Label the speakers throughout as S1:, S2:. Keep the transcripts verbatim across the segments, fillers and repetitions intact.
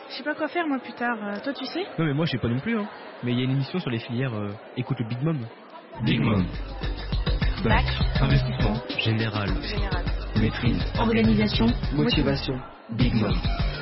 S1: Je sais pas quoi faire moi plus tard. Euh, toi tu sais?
S2: Non mais moi je sais pas non plus hein. Mais il y a une émission sur les filières, euh, écoute le Big Mom.
S3: Big Mom.
S1: Bac,
S3: Investissement.
S2: Général.
S1: général.
S3: Maîtrise.
S1: Organisation,
S3: Motivation. Big Mom.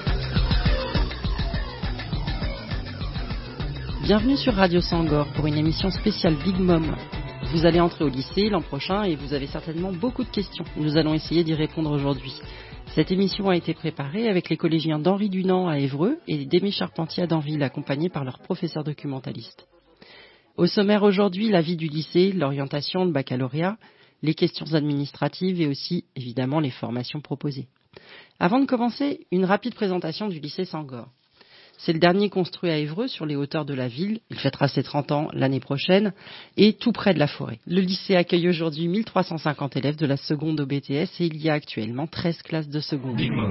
S4: Bienvenue sur Radio Sangor pour une émission spéciale Big Mom. Vous allez entrer au lycée l'an prochain et vous avez certainement beaucoup de questions. Nous allons essayer d'y répondre aujourd'hui. Cette émission a été préparée avec les collégiens d'Henri Dunant à Évreux et d'Aimé Charpentier à Danville, accompagnés par leurs professeurs documentalistes. Au sommaire aujourd'hui, la vie du lycée, l'orientation, le baccalauréat, les questions administratives et aussi, évidemment, les formations proposées. Avant de commencer, une rapide présentation du lycée Sangor. C'est le dernier construit à Évreux, sur les hauteurs de la ville. Il fêtera ses trente ans l'année prochaine et tout près de la forêt. Le lycée accueille aujourd'hui mille trois cent cinquante élèves de la seconde au B T S et il y a actuellement treize classes de seconde.
S3: Big Mom.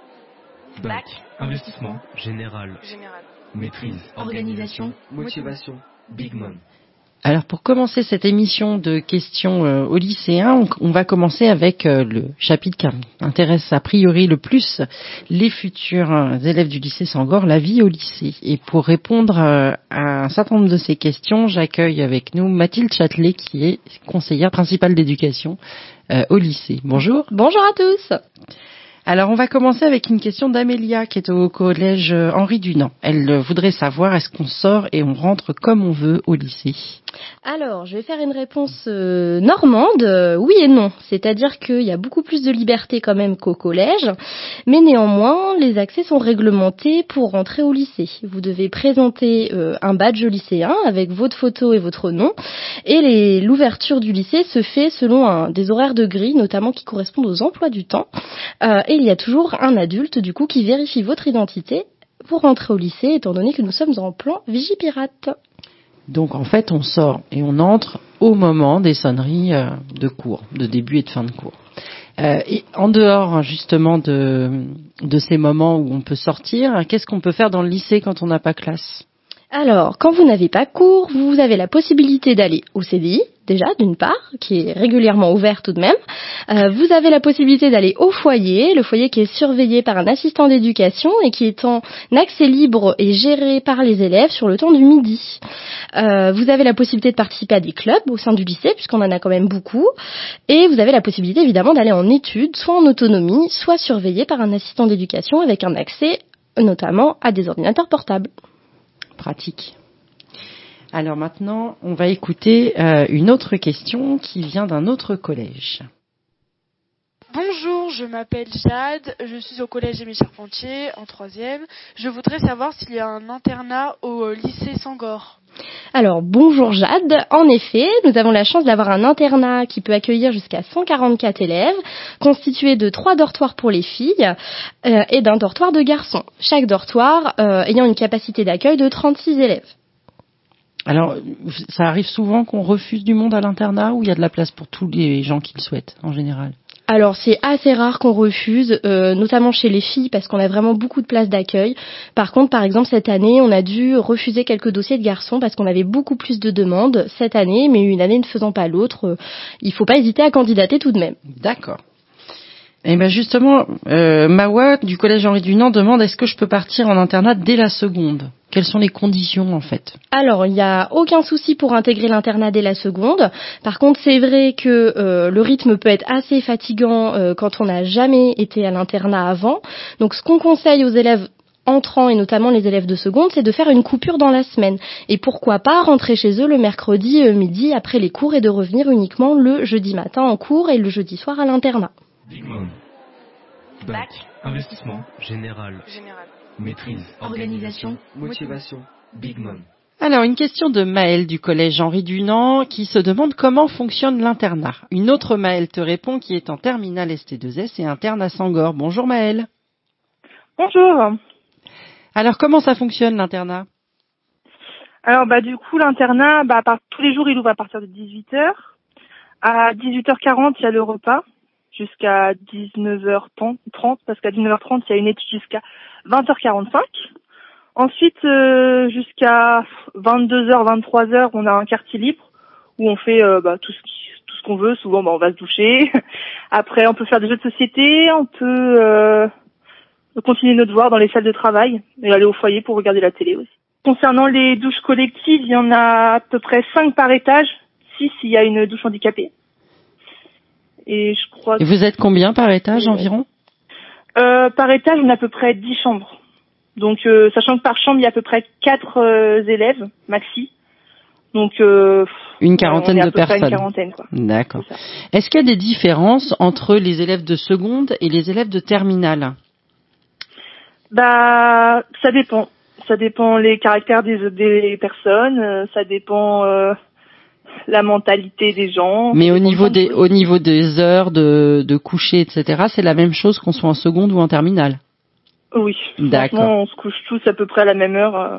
S1: Bac,
S3: Investissement.
S2: Général.
S1: général.
S3: Maîtrise.
S1: Organisation,
S3: Motivation. Big Mom.
S4: Alors pour commencer cette émission de questions euh, aux lycéens, on, on va commencer avec euh, le chapitre qui intéresse a priori le plus les futurs euh, élèves du lycée Sangor, la vie au lycée. Et pour répondre euh, à un certain nombre de ces questions, j'accueille avec nous Mathilde Châtelet qui est conseillère principale d'éducation euh, au lycée. Bonjour.
S5: Bonjour à tous.
S4: Alors, on va commencer avec une question d'Amélia qui est au collège Henri Dunant. Elle voudrait savoir, est-ce qu'on sort et on rentre comme on veut au lycée ?
S5: Alors, je vais faire une réponse euh, normande, euh, oui et non. C'est-à-dire qu'il y a beaucoup plus de liberté quand même qu'au collège, mais néanmoins, les accès sont réglementés pour rentrer au lycée. Vous devez présenter euh, un badge lycéen avec votre photo et votre nom, et les, l'ouverture du lycée se fait selon un, des horaires de grille, notamment qui correspondent aux emplois du temps. Euh, et il y a toujours un adulte, du coup, qui vérifie votre identité pour rentrer au lycée, étant donné que nous sommes en plan Vigipirate.
S4: Donc, en fait, on sort et on entre au moment des sonneries euh, de cours, de début et de fin de cours. Euh, et en dehors, justement, de, de ces moments où on peut sortir, qu'est-ce qu'on peut faire dans le lycée quand on n'a pas classe ?
S5: Alors, quand vous n'avez pas cours, vous avez la possibilité d'aller au C D I, déjà, d'une part, qui est régulièrement ouvert tout de même. Euh, vous avez la possibilité d'aller au foyer, le foyer qui est surveillé par un assistant d'éducation et qui est en accès libre et géré par les élèves sur le temps du midi. Euh, vous avez la possibilité de participer à des clubs au sein du lycée, puisqu'on en a quand même beaucoup. Et vous avez la possibilité, évidemment, d'aller en études, soit en autonomie, soit surveillé par un assistant d'éducation avec un accès, notamment, à des ordinateurs portables.
S4: Pratique. Alors maintenant, on va écouter euh, une autre question qui vient d'un autre collège.
S1: Bonjour, je m'appelle Jade, je suis au collège Aimé Charpentier en troisième. Je voudrais savoir s'il y a un internat au lycée Sangor.
S5: Alors, bonjour Jade. En effet, nous avons la chance d'avoir un internat qui peut accueillir jusqu'à cent quarante-quatre élèves, constitué de trois dortoirs pour les filles euh, et d'un dortoir de garçons. Chaque dortoir euh, ayant une capacité d'accueil de trente-six élèves.
S4: Alors, ça arrive souvent qu'on refuse du monde à l'internat ou il y a de la place pour tous les gens qui le souhaitent, en général ?
S5: Alors, c'est assez rare qu'on refuse, euh, notamment chez les filles, parce qu'on a vraiment beaucoup de places d'accueil. Par contre, par exemple, cette année, on a dû refuser quelques dossiers de garçons parce qu'on avait beaucoup plus de demandes cette année, mais une année ne faisant pas l'autre, euh, il ne faut pas hésiter à candidater tout de même.
S4: D'accord. Et bien justement, euh, Mawa du collège Henri Dunant demande est-ce que je peux partir en internat dès la seconde ? Quelles sont les conditions en fait ?
S5: Alors, il n'y a aucun souci pour intégrer l'internat dès la seconde. Par contre, c'est vrai que euh, le rythme peut être assez fatigant euh, quand on n'a jamais été à l'internat avant. Donc, ce qu'on conseille aux élèves entrants et notamment les élèves de seconde, c'est de faire une coupure dans la semaine. Et pourquoi pas rentrer chez eux le mercredi euh, midi après les cours et de revenir uniquement le jeudi matin en cours et le jeudi soir à l'internat.
S3: Big Mom. Bac. Investissement.
S2: Général.
S1: Général.
S3: Maîtrise.
S1: Organisation,
S3: Motivation. Big Mom.
S4: Alors, une question de Maëlle du collège Henri Dunant qui se demande comment fonctionne l'internat. Une autre Maëlle te répond qui est en terminale S T deux S et interne à Sangor. Bonjour Maëlle.
S6: Bonjour.
S4: Alors, comment ça fonctionne l'internat ?
S6: Alors bah du coup l'internat, bah par, tous les jours il ouvre à partir de dix-huit heures. À dix-huit heures quarante il y a le repas jusqu'à dix-neuf heures trente parce qu'à dix-neuf heures trente il y a une étude jusqu'à vingt heures quarante-cinq. Ensuite euh, jusqu'à vingt-deux heures vingt-trois heures on a un quartier libre où on fait euh, bah, tout ce qui, tout ce qu'on veut. Souvent bah on va se doucher. Après on peut faire des jeux de société, on peut euh, continuer nos devoirs dans les salles de travail et aller au foyer pour regarder la télé aussi. Concernant les douches collectives, il y en a à peu près cinq par étage, six s'il y a une douche handicapée. Et je crois.
S4: Et vous êtes combien par étage environ?
S6: euh, Par étage, on a à peu près dix chambres. Donc, euh, sachant que par chambre, il y a à peu près quatre euh, élèves maxi. Donc, euh,
S4: une quarantaine
S6: on est à
S4: de
S6: peu près
S4: personnes.
S6: Une quarantaine, quoi.
S4: D'accord. Est-ce qu'il y a des différences entre les élèves de seconde et les élèves de terminale?
S6: Bah, ça dépend. Ça dépend les caractères des, des personnes. euh, Ça dépend euh, la mentalité des gens.
S4: Mais au niveau des, au niveau des heures de, de coucher, et cetera, c'est la même chose qu'on soit en seconde ou en terminale?
S6: Oui.
S4: D'accord.
S6: Franchement, on se couche tous à peu près à la même heure. euh.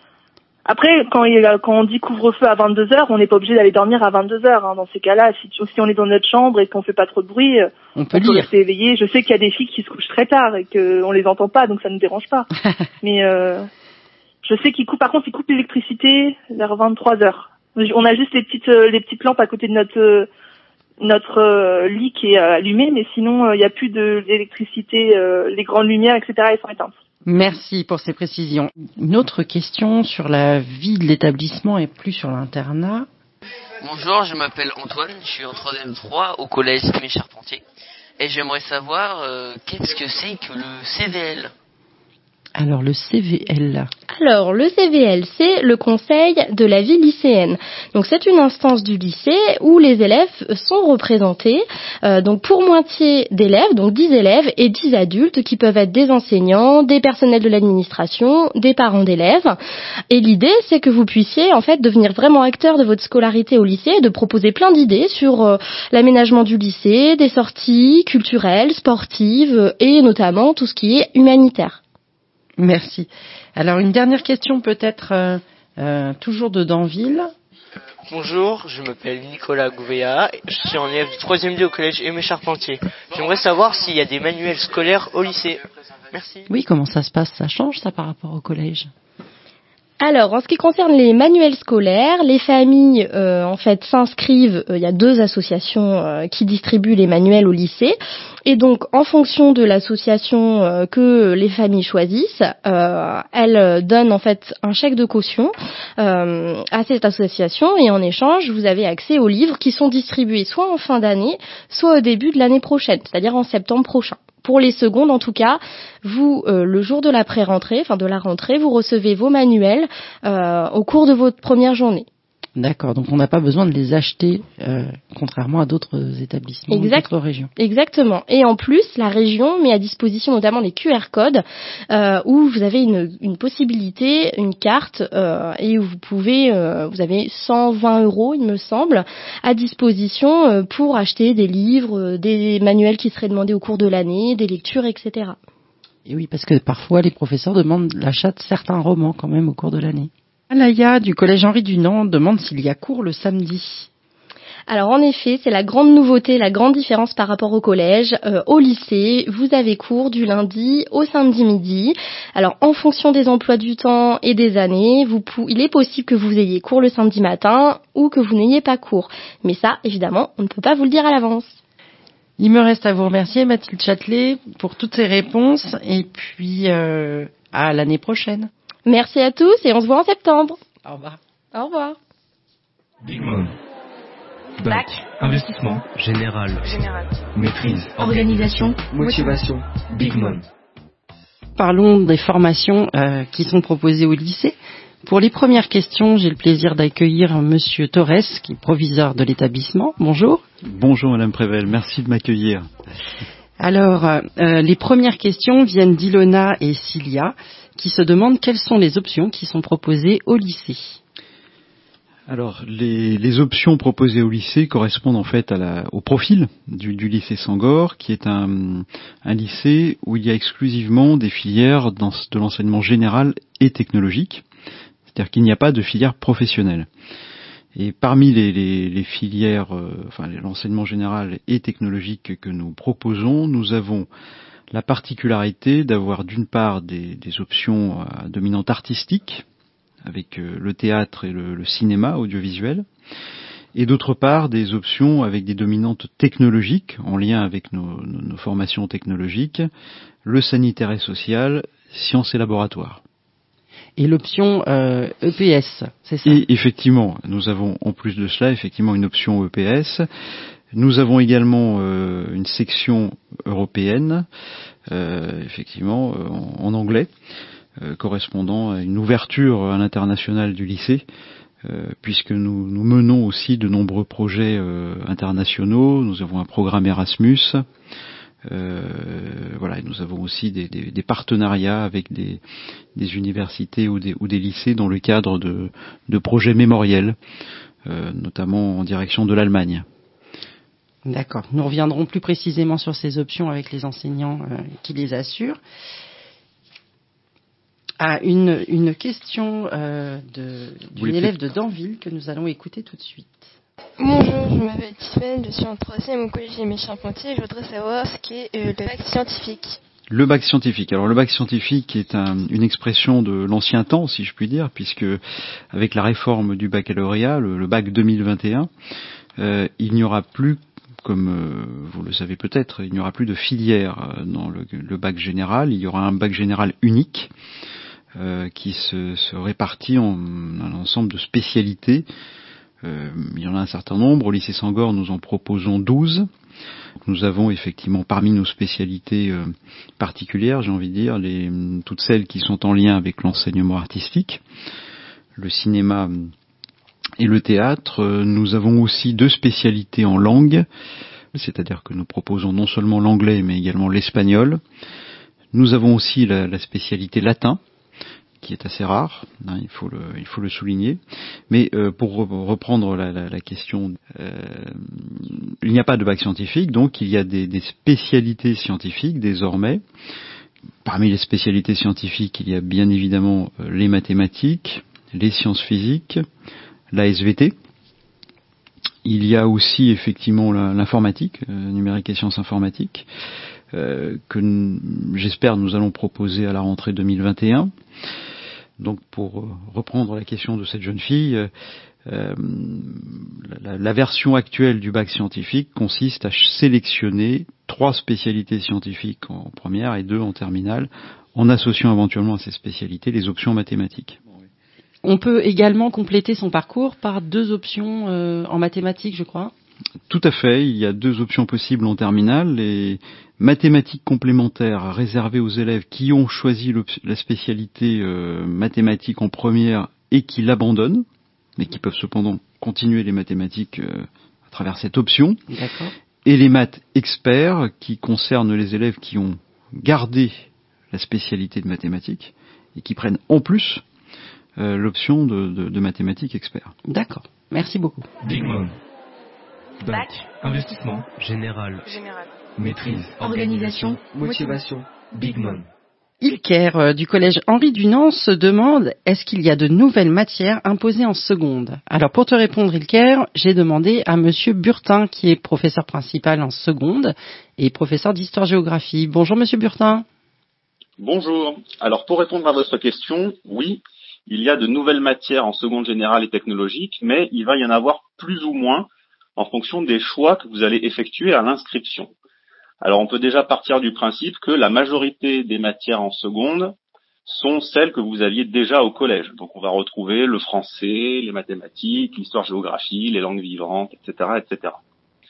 S6: Après, quand, il, quand on dit couvre-feu à vingt-deux heures, on n'est pas obligé d'aller dormir à vingt-deux heures. Hein. Dans ces cas-là, si, si on est dans notre chambre et qu'on fait pas trop de bruit,
S4: on peut,
S6: on peut rester éveillé. Je sais qu'il y a des filles qui se couchent très tard et qu'on les entend pas, donc ça ne nous dérange pas. Mais euh, je sais qu'ils coupent. Par contre, ils coupent l'électricité vers vingt-trois heures. On a juste les petites les petites lampes à côté de notre notre euh, lit qui est allumé, mais sinon il n'y a plus de l'électricité, euh, les grandes lumières, et cetera. Elles sont éteintes.
S4: Merci pour ces précisions. Une autre question sur la vie de l'établissement et plus sur l'internat.
S7: Bonjour, je m'appelle Antoine, je suis en troisième trois au collège Aimé Charpentier et j'aimerais savoir euh, qu'est-ce que c'est que le C V L.
S4: Alors le C V L.
S5: Alors le C V L, c'est le conseil de la vie lycéenne. Donc c'est une instance du lycée où les élèves sont représentés. Euh, donc pour moitié d'élèves, donc dix élèves et dix adultes qui peuvent être des enseignants, des personnels de l'administration, des parents d'élèves. Et l'idée, c'est que vous puissiez en fait devenir vraiment acteur de votre scolarité au lycée et de proposer plein d'idées sur euh, l'aménagement du lycée, des sorties culturelles, sportives et notamment tout ce qui est humanitaire.
S4: Merci. Alors une dernière question peut-être euh, euh, toujours de Danville.
S8: Bonjour, je m'appelle Nicolas Gouvéa, je suis en élève du troisième D au collège Aimé Charpentier. J'aimerais savoir s'il y a des manuels scolaires au lycée. Merci.
S4: Oui, comment ça se passe? Ça change ça par rapport au collège?
S5: Alors, en ce qui concerne les manuels scolaires, les familles euh, en fait s'inscrivent. Il euh, y a deux associations euh, qui distribuent les manuels au lycée, et donc en fonction de l'association euh, que les familles choisissent, euh, elles donnent en fait un chèque de caution euh, à cette association, et en échange, vous avez accès aux livres qui sont distribués soit en fin d'année, soit au début de l'année prochaine, c'est-à-dire en septembre prochain. Pour les secondes, en tout cas, vous, euh, le jour de la pré-rentrée, enfin de la rentrée, vous recevez vos manuels euh, au cours de votre première journée.
S4: D'accord, donc on n'a pas besoin de les acheter, euh, contrairement à d'autres établissements, exact, d'autres régions.
S5: Exactement. Et en plus, la région met à disposition notamment les Q R codes, euh, où vous avez une, une possibilité, une carte, euh, et où vous pouvez, euh, vous avez cent vingt euros, il me semble, à disposition euh, pour acheter des livres, des manuels qui seraient demandés au cours de l'année, des lectures, et cetera.
S4: Et oui, parce que parfois les professeurs demandent l'achat de certains romans quand même au cours de l'année. Alaya du collège Henri Dunant demande s'il y a cours le samedi.
S5: Alors en effet, c'est la grande nouveauté, la grande différence par rapport au collège. Euh, au lycée, vous avez cours du lundi au samedi midi. Alors en fonction des emplois du temps et des années, vous pou- il est possible que vous ayez cours le samedi matin ou que vous n'ayez pas cours. Mais ça, évidemment, on ne peut pas vous le dire à l'avance.
S4: Il me reste à vous remercier, Mathilde Châtelet, pour toutes ces réponses et puis euh, à l'année prochaine.
S5: Merci à tous et on se voit en septembre.
S4: Au revoir.
S5: Au revoir.
S3: Big Mom. Bac. Investissement.
S2: Général.
S3: Général. Maîtrise.
S9: Organisation.
S3: Motivation. Big Mom.
S4: Parlons des formations euh, qui sont proposées au lycée. Pour les premières questions, j'ai le plaisir d'accueillir Monsieur Torres, qui est proviseur de l'établissement. Bonjour.
S10: Bonjour Madame Prével, merci de m'accueillir.
S4: Alors, euh, les premières questions viennent d'Ilona et Cilia, qui se demandent quelles sont les options qui sont proposées au lycée.
S10: Alors, les, les options proposées au lycée correspondent en fait à la, au profil du, du lycée Sangor, qui est un, un lycée où il y a exclusivement des filières dans, de l'enseignement général et technologique, c'est-à-dire qu'il n'y a pas de filière professionnelle. Et parmi les, les, les filières, euh, enfin l'enseignement général et technologique que nous proposons, nous avons la particularité d'avoir d'une part des, des options à dominante artistique, avec euh, le théâtre et le, le cinéma audiovisuel, et d'autre part des options avec des dominantes technologiques en lien avec nos, nos, nos formations technologiques, le sanitaire et social, sciences et laboratoires.
S4: Et l'option euh, E P S, c'est ça?
S10: Et effectivement, nous avons en plus de cela effectivement une option E P S. Nous avons également euh, une section européenne, euh, effectivement euh, en, en anglais, euh, correspondant à une ouverture à l'international du lycée, euh, puisque nous, nous menons aussi de nombreux projets euh, internationaux. Nous avons un programme Erasmus. Euh, voilà, et nous avons aussi des, des, des partenariats avec des, des universités ou des, ou des lycées dans le cadre de, de projets mémoriels, euh, notamment en direction de l'Allemagne.
S4: D'accord. Nous reviendrons plus précisément sur ces options avec les enseignants euh, qui les assurent. Ah, une, une question euh, de, d'une oui, élève de Danville que nous allons écouter tout de suite.
S9: Bonjour, je m'appelle Tiffaine, je suis en troisième au collège Aimé Charpentier. Je voudrais savoir ce qu'est euh, le bac scientifique.
S10: Le bac scientifique. Alors le bac scientifique est un, une expression de l'ancien temps, si je puis dire, puisque avec la réforme du baccalauréat, le, le bac deux mille vingt et un, euh, il n'y aura plus, comme euh, vous le savez peut-être, il n'y aura plus de filière dans le, le bac général. Il y aura un bac général unique euh, qui se, se répartit en un ensemble de spécialités. Euh, il y en a un certain nombre. Au lycée Sangor, nous en proposons douze. Nous avons effectivement parmi nos spécialités euh, particulières, j'ai envie de dire, les, toutes celles qui sont en lien avec l'enseignement artistique, le cinéma et le théâtre. Nous avons aussi deux spécialités en langue, c'est-à-dire que nous proposons non seulement l'anglais mais également l'espagnol. Nous avons aussi la, la spécialité latin, qui est assez rare, hein, il faut le, il faut le souligner. Mais euh, pour reprendre la, la, la question, euh, il n'y a pas de bac scientifique, donc il y a des, des spécialités scientifiques désormais. Parmi les spécialités scientifiques, il y a bien évidemment euh, les mathématiques, les sciences physiques, la S V T. Il y a aussi effectivement la, l'informatique, euh, numérique et sciences informatiques, euh, que n- j'espère nous allons proposer à la rentrée deux mille vingt et un. Donc pour reprendre la question de cette jeune fille, euh, la, la version actuelle du bac scientifique consiste à sélectionner trois spécialités scientifiques en première et deux en terminale, en associant éventuellement à ces spécialités les options mathématiques.
S4: On peut également compléter son parcours par deux options euh, en mathématiques, je crois.
S10: Tout à fait, il y a deux options possibles en terminale. Les mathématiques complémentaires réservées aux élèves qui ont choisi la spécialité euh, mathématiques en première et qui l'abandonnent, mais qui peuvent cependant continuer les mathématiques euh, à travers cette option.
S4: D'accord.
S10: Et les maths experts qui concernent les élèves qui ont gardé la spécialité de mathématiques et qui prennent en plus euh, l'option de, de, de mathématiques experts.
S4: D'accord, merci beaucoup.
S3: Big Mom.
S7: Bac.
S3: Investissement.
S2: Général.
S7: Général.
S3: Maîtrise.
S9: Organisation.
S3: Motivation. Big Mom.
S4: Ilker euh, du collège Henri Dunant se demande est-ce qu'il y a de nouvelles matières imposées en seconde. Alors pour te répondre Ilker, j'ai demandé à monsieur Burtin qui est professeur principal en seconde et professeur d'histoire-géographie. Bonjour monsieur Burtin.
S11: Bonjour. Alors pour répondre à votre question, oui, il y a de nouvelles matières en seconde générale et technologique, mais il va y en avoir plus ou moins en fonction des choix que vous allez effectuer à l'inscription. Alors on peut déjà partir du principe que la majorité des matières en seconde sont celles que vous aviez déjà au collège. Donc on va retrouver le français, les mathématiques, l'histoire-géographie, les langues vivantes, et cetera, et cetera.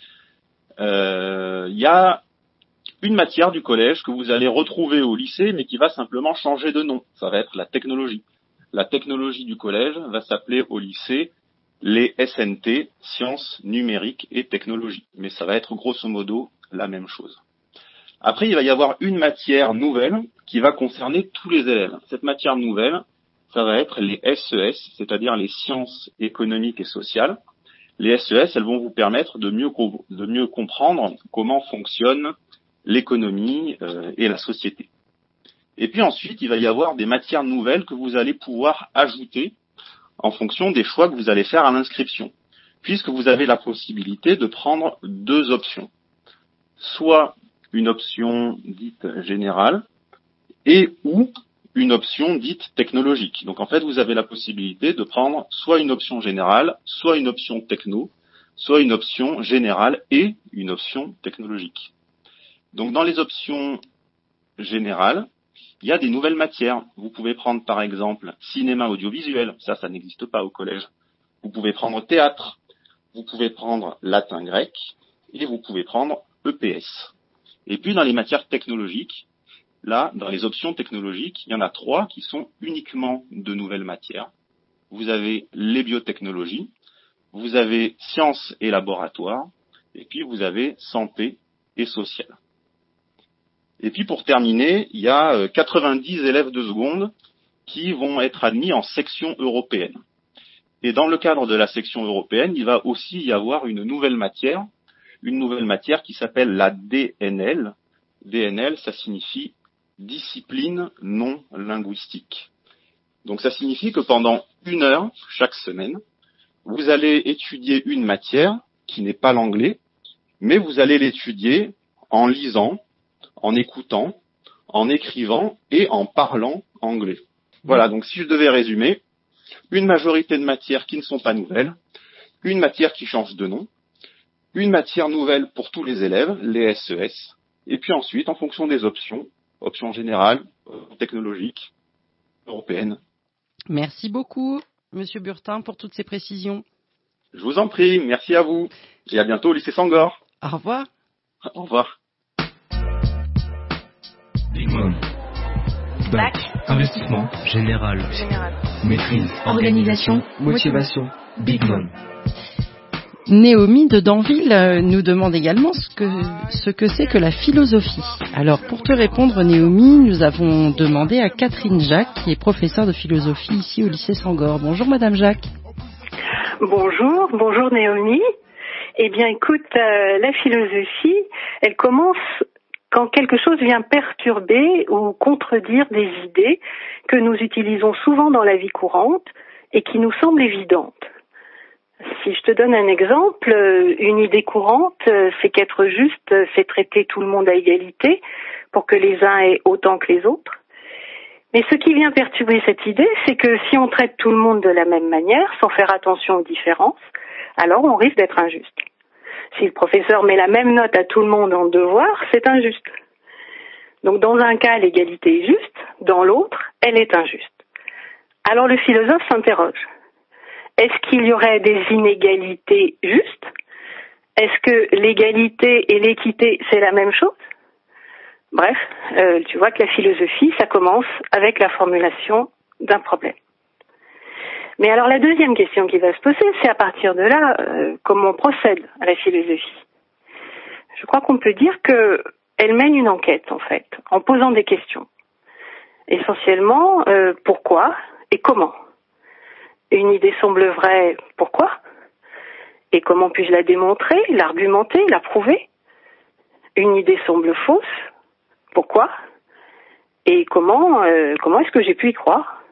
S11: Euh, il y a une matière du collège que vous allez retrouver au lycée, mais qui va simplement changer de nom. Ça va être la technologie. La technologie du collège va s'appeler au lycée les S N T, sciences, numériques et technologies. Mais ça va être grosso modo la même chose. Après, il va y avoir une matière nouvelle qui va concerner tous les élèves. Cette matière nouvelle, ça va être les S E S, c'est-à-dire les sciences économiques et sociales. Les S E S, elles vont vous permettre de mieux, de mieux comprendre comment fonctionne l'économie euh, et la société. Et puis ensuite, il va y avoir des matières nouvelles que vous allez pouvoir ajouter en fonction des choix que vous allez faire à l'inscription, puisque vous avez la possibilité de prendre deux options. Soit une option dite générale et ou une option dite technologique. Donc en fait, vous avez la possibilité de prendre soit une option générale, soit une option techno, soit une option générale et une option technologique. Donc dans les options générales, il y a des nouvelles matières. Vous pouvez prendre par exemple cinéma audiovisuel, ça, ça n'existe pas au collège. Vous pouvez prendre théâtre, vous pouvez prendre latin grec et vous pouvez prendre E P S. Et puis dans les matières technologiques, là, dans les options technologiques, il y en a trois qui sont uniquement de nouvelles matières. Vous avez les biotechnologies, vous avez sciences et laboratoires, et puis vous avez santé et social. Et puis pour terminer, il y a quatre-vingt-dix élèves de seconde qui vont être admis en section européenne. Et dans le cadre de la section européenne, il va aussi y avoir une nouvelle matière, une nouvelle matière qui s'appelle la D N L. D N L, ça signifie discipline non linguistique. Donc ça signifie que pendant une heure chaque semaine, vous allez étudier une matière qui n'est pas l'anglais, mais vous allez l'étudier en lisant, en écoutant, en écrivant et en parlant anglais. Voilà, donc si je devais résumer, une majorité de matières qui ne sont pas nouvelles, une matière qui change de nom, une matière nouvelle pour tous les élèves, les S E S, et puis ensuite, en fonction des options, options générales, technologiques, européennes.
S4: Merci beaucoup, Monsieur Burtin, pour toutes ces précisions.
S11: Je vous en prie, merci à vous, et à bientôt au lycée Sangor.
S4: Au revoir.
S11: Au revoir.
S3: Big Mom. Bac. Investissement.
S2: Général.
S1: Général.
S3: Maîtrise. Organisation. Motivation. Big Mom.
S4: Naomi de Danville euh, nous demande également ce que ce que c'est que la philosophie. Alors pour te répondre Naomi, nous avons demandé à Catherine Jacques, qui est professeure de philosophie ici au lycée Sangor. Bonjour Madame Jacques.
S12: Bonjour, bonjour Naomi. Eh bien écoute, euh, la philosophie, elle commence quand quelque chose vient perturber ou contredire des idées que nous utilisons souvent dans la vie courante et qui nous semblent évidentes. Si je te donne un exemple, une idée courante, c'est qu'être juste, c'est traiter tout le monde à égalité pour que les uns aient autant que les autres. Mais ce qui vient perturber cette idée, c'est que si on traite tout le monde de la même manière, sans faire attention aux différences, alors on risque d'être injuste. Si le professeur met la même note à tout le monde en devoir, c'est injuste. Donc dans un cas, l'égalité est juste, dans l'autre, elle est injuste. Alors le philosophe s'interroge. Est-ce qu'il y aurait des inégalités justes? Est-ce que l'égalité et l'équité, c'est la même chose? Bref, euh, tu vois que la philosophie, ça commence avec la formulation d'un problème. Mais alors la deuxième question qui va se poser, c'est à partir de là, euh, comment on procède à la philosophie. Je crois qu'on peut dire qu'elle mène une enquête, en fait, en posant des questions. Essentiellement, euh, pourquoi et comment? Une idée semble vraie, pourquoi? Et comment puis-je la démontrer, l'argumenter, la prouver? Une idée semble fausse, pourquoi? Et comment, euh, comment est-ce que j'ai pu y croire?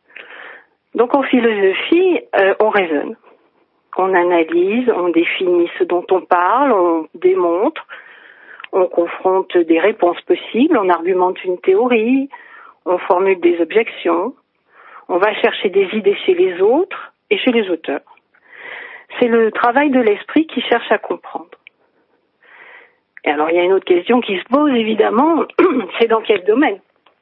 S12: Donc en philosophie, euh, on raisonne, on analyse, on définit ce dont on parle, on démontre, on confronte des réponses possibles, on argumente une théorie, on formule des objections. On va chercher des idées chez les autres et chez les auteurs. C'est le travail de l'esprit qui cherche à comprendre. Et alors, il y a une autre question qui se pose, évidemment, c'est dans quel domaine?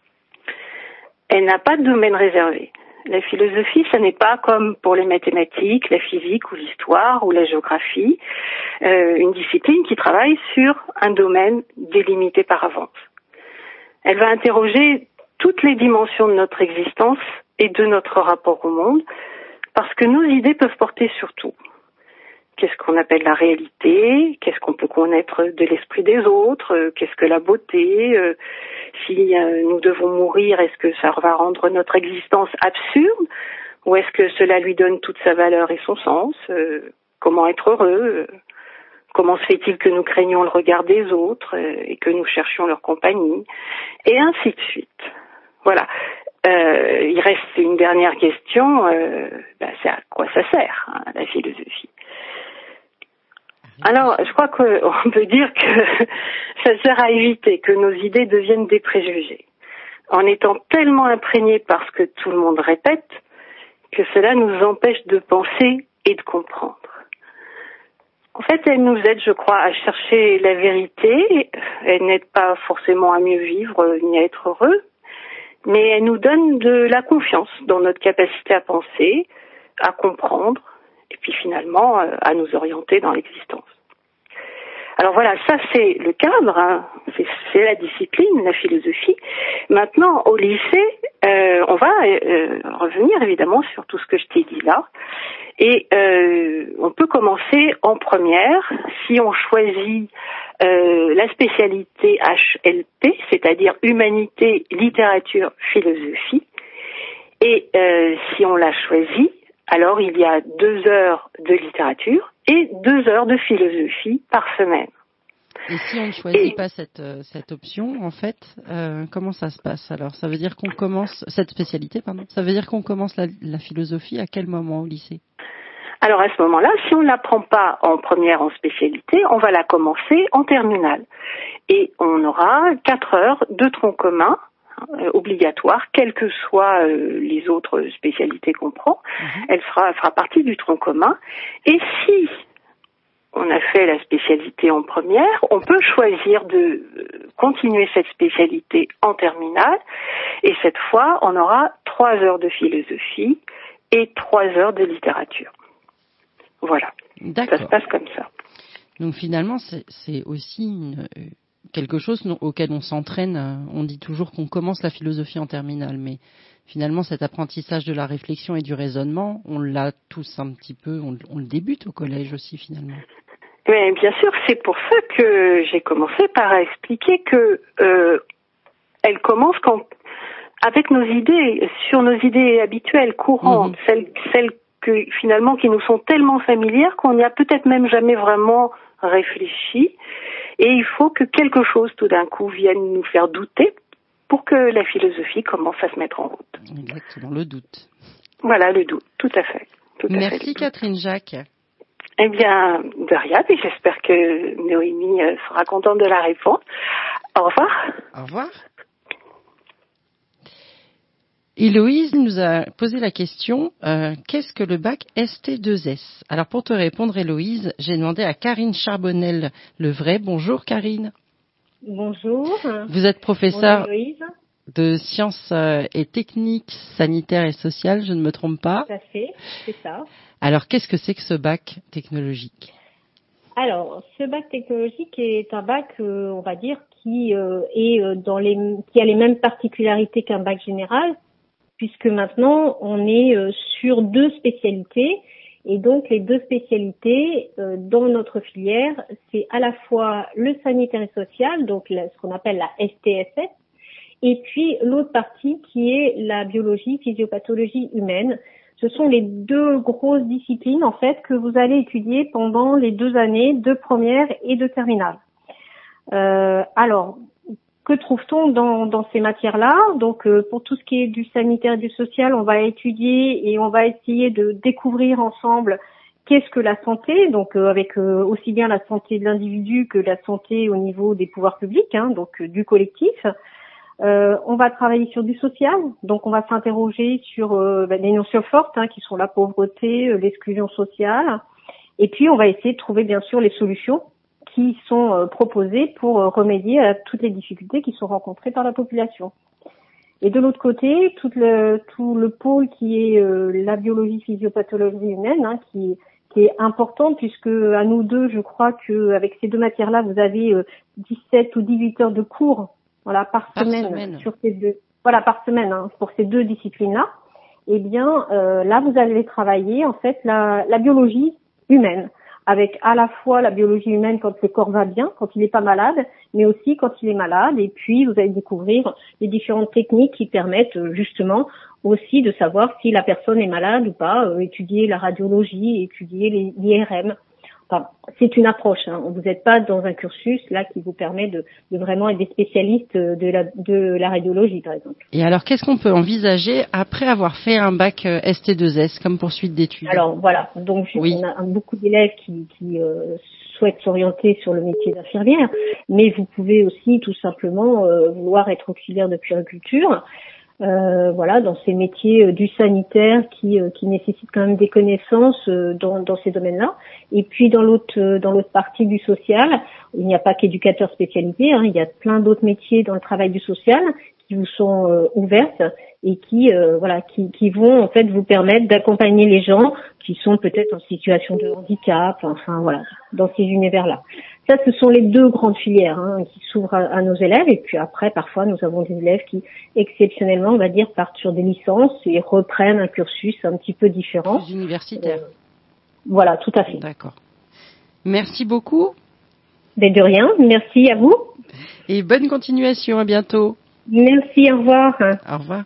S12: Elle n'a pas de domaine réservé. La philosophie, ça n'est pas comme pour les mathématiques, la physique ou l'histoire ou la géographie, euh, une discipline qui travaille sur un domaine délimité par avance. Elle va interroger toutes les dimensions de notre existence et de notre rapport au monde, parce que nos idées peuvent porter sur tout. Qu'est-ce qu'on appelle la réalité? Qu'est-ce qu'on peut connaître de l'esprit des autres? Qu'est-ce que la beauté? Si nous devons mourir, est-ce que ça va rendre notre existence absurde? Ou est-ce que cela lui donne toute sa valeur et son sens? Comment être heureux? Comment se fait-il que nous craignons le regard des autres et que nous cherchions leur compagnie? Et ainsi de suite. Voilà. Euh, il reste une dernière question, euh, ben c'est à quoi ça sert, hein, la philosophie? Alors, je crois qu'on peut dire que ça sert à éviter que nos idées deviennent des préjugés, en étant tellement imprégnés par ce que tout le monde répète, que cela nous empêche de penser et de comprendre. En fait, elle nous aide, je crois, à chercher la vérité. Elle n'aide pas forcément à mieux vivre ni à être heureux, mais elle nous donne de la confiance dans notre capacité à penser, à comprendre, et puis finalement à nous orienter dans l'existence. Alors voilà, ça c'est le cadre, hein. c'est, c'est la discipline, la philosophie. Maintenant, au lycée, euh, on va euh, revenir évidemment sur tout ce que je t'ai dit là. Et euh, on peut commencer en première si on choisit euh, la spécialité H L P, c'est-à-dire Humanité, Littérature, Philosophie. Et euh, si on l'a choisi, alors il y a deux heures de littérature et deux heures de philosophie par semaine.
S4: Et si on ne choisit et... pas cette, cette option, en fait, euh, comment ça se passe alors? Ça veut dire qu'on commence, cette spécialité, pardon, ça veut dire qu'on commence la, la philosophie à quel moment au lycée?
S12: Alors à ce moment-là, si on ne l'apprend pas en première en spécialité, on va la commencer en terminale. Et on aura quatre heures de tronc commun euh, obligatoire, quelles que soient euh, les autres spécialités qu'on prend. Mmh. Elle fera, fera partie du tronc commun. Et si on a fait la spécialité en première, on peut choisir de continuer cette spécialité en terminale. Et cette fois, on aura trois heures de philosophie et trois heures de littérature. Voilà.
S4: D'accord.
S12: Ça se passe comme ça.
S4: Donc finalement, c'est, c'est aussi une, quelque chose auquel on s'entraîne. On dit toujours qu'on commence la philosophie en terminale, mais finalement, cet apprentissage de la réflexion et du raisonnement, on l'a tous un petit peu, on, on le débute au collège aussi finalement.
S12: Mais bien sûr, c'est pour ça que j'ai commencé par expliquer que euh, elle commence quand, avec nos idées, sur nos idées habituelles, courantes, mmh. celles, celles que finalement qui nous sont tellement familières qu'on n'y a peut-être même jamais vraiment réfléchi. Et il faut que quelque chose tout d'un coup vienne nous faire douter pour que la philosophie commence à se mettre en route.
S4: Exactement, le doute.
S12: Voilà, le doute, tout à fait. Tout à
S4: Merci
S12: fait,
S4: Catherine Jacques.
S12: Eh bien, de rien, et j'espère que Noémie sera contente de la réponse. Au revoir.
S4: Au revoir. Héloïse nous a posé la question, euh, qu'est-ce que le bac S T deux S? Alors pour te répondre Héloïse, j'ai demandé à Karine Charbonnel-Levray. Bonjour Karine.
S13: Bonjour.
S4: Vous êtes professeure de sciences et techniques sanitaires et sociales, je ne me trompe pas?
S13: Tout à fait, c'est ça.
S4: Alors qu'est-ce que c'est que ce bac technologique?
S13: Alors, ce bac technologique est un bac, euh, on va dire, qui euh, est dans les, qui a les mêmes particularités qu'un bac général, puisque maintenant on est euh, sur deux spécialités, et donc les deux spécialités euh, dans notre filière, c'est à la fois le sanitaire et social, donc la, ce qu'on appelle la S T S S, et puis l'autre partie qui est la biologie, physiopathologie humaine. Ce sont les deux grosses disciplines en fait que vous allez étudier pendant les deux années de première et de terminale. Euh, alors, que trouve-t-on dans, dans ces matières-là? Donc, euh, pour tout ce qui est du sanitaire et du social, on va étudier et on va essayer de découvrir ensemble qu'est-ce que la santé, donc euh, avec euh, aussi bien la santé de l'individu que la santé au niveau des pouvoirs publics, hein, donc euh, du collectif. Euh, on va travailler sur du social, donc on va s'interroger sur euh, bah, les notions fortes hein, qui sont la pauvreté, euh, l'exclusion sociale, et puis on va essayer de trouver bien sûr les solutions qui sont euh, proposées pour euh, remédier à toutes les difficultés qui sont rencontrées par la population. Et de l'autre côté, tout le, tout le pôle qui est euh, la biologie physiopathologie humaine, hein, qui, qui est important puisque à nous deux, je crois que avec ces deux matières-là, vous avez euh, dix-sept ou dix-huit heures de cours. Voilà, par, par semaine, semaine sur ces deux, voilà, par semaine, hein, pour ces deux disciplines-là. Eh bien, euh, là, vous allez travailler, en fait, la, la biologie humaine, avec à la fois la biologie humaine quand le corps va bien, quand il n'est pas malade, mais aussi quand il est malade. Et puis, vous allez découvrir les différentes techniques qui permettent, justement, aussi de savoir si la personne est malade ou pas, euh, étudier la radiologie, étudier les, l'I R M. Enfin, c'est une approche. Hein. Vous n'êtes pas dans un cursus là qui vous permet de, de vraiment être des spécialistes de la, de la radiologie, par exemple.
S4: Et alors, qu'est-ce qu'on peut envisager après avoir fait un bac S T deux S comme poursuite d'études?
S13: Alors voilà. Donc,
S4: oui.
S13: On a beaucoup d'élèves qui, qui euh, souhaitent s'orienter sur le métier d'infirmière, mais vous pouvez aussi tout simplement euh, vouloir être auxiliaire de puériculture. Euh, voilà, dans ces métiers euh, du sanitaire qui euh, qui nécessitent quand même des connaissances euh, dans dans ces domaines-là. Et puis dans l'autre euh, dans l'autre partie du social, il n'y a pas qu'éducateur spécialisé, hein, il y a plein d'autres métiers dans le travail du social qui vous sont euh, ouvertes et qui euh, voilà qui qui vont en fait vous permettre d'accompagner les gens qui sont peut-être en situation de handicap, enfin voilà, dans ces univers-là. Ça, ce sont les deux grandes filières hein, qui s'ouvrent à, à nos élèves. Et puis après, parfois, nous avons des élèves qui, exceptionnellement, on va dire, partent sur des licences et reprennent un cursus un petit peu différent.
S4: Plus universitaire.
S13: Euh, voilà, tout à fait.
S4: D'accord. Merci beaucoup.
S13: Ben de rien, merci à vous.
S4: Et bonne continuation, à bientôt.
S13: Merci, au revoir.
S4: Au revoir.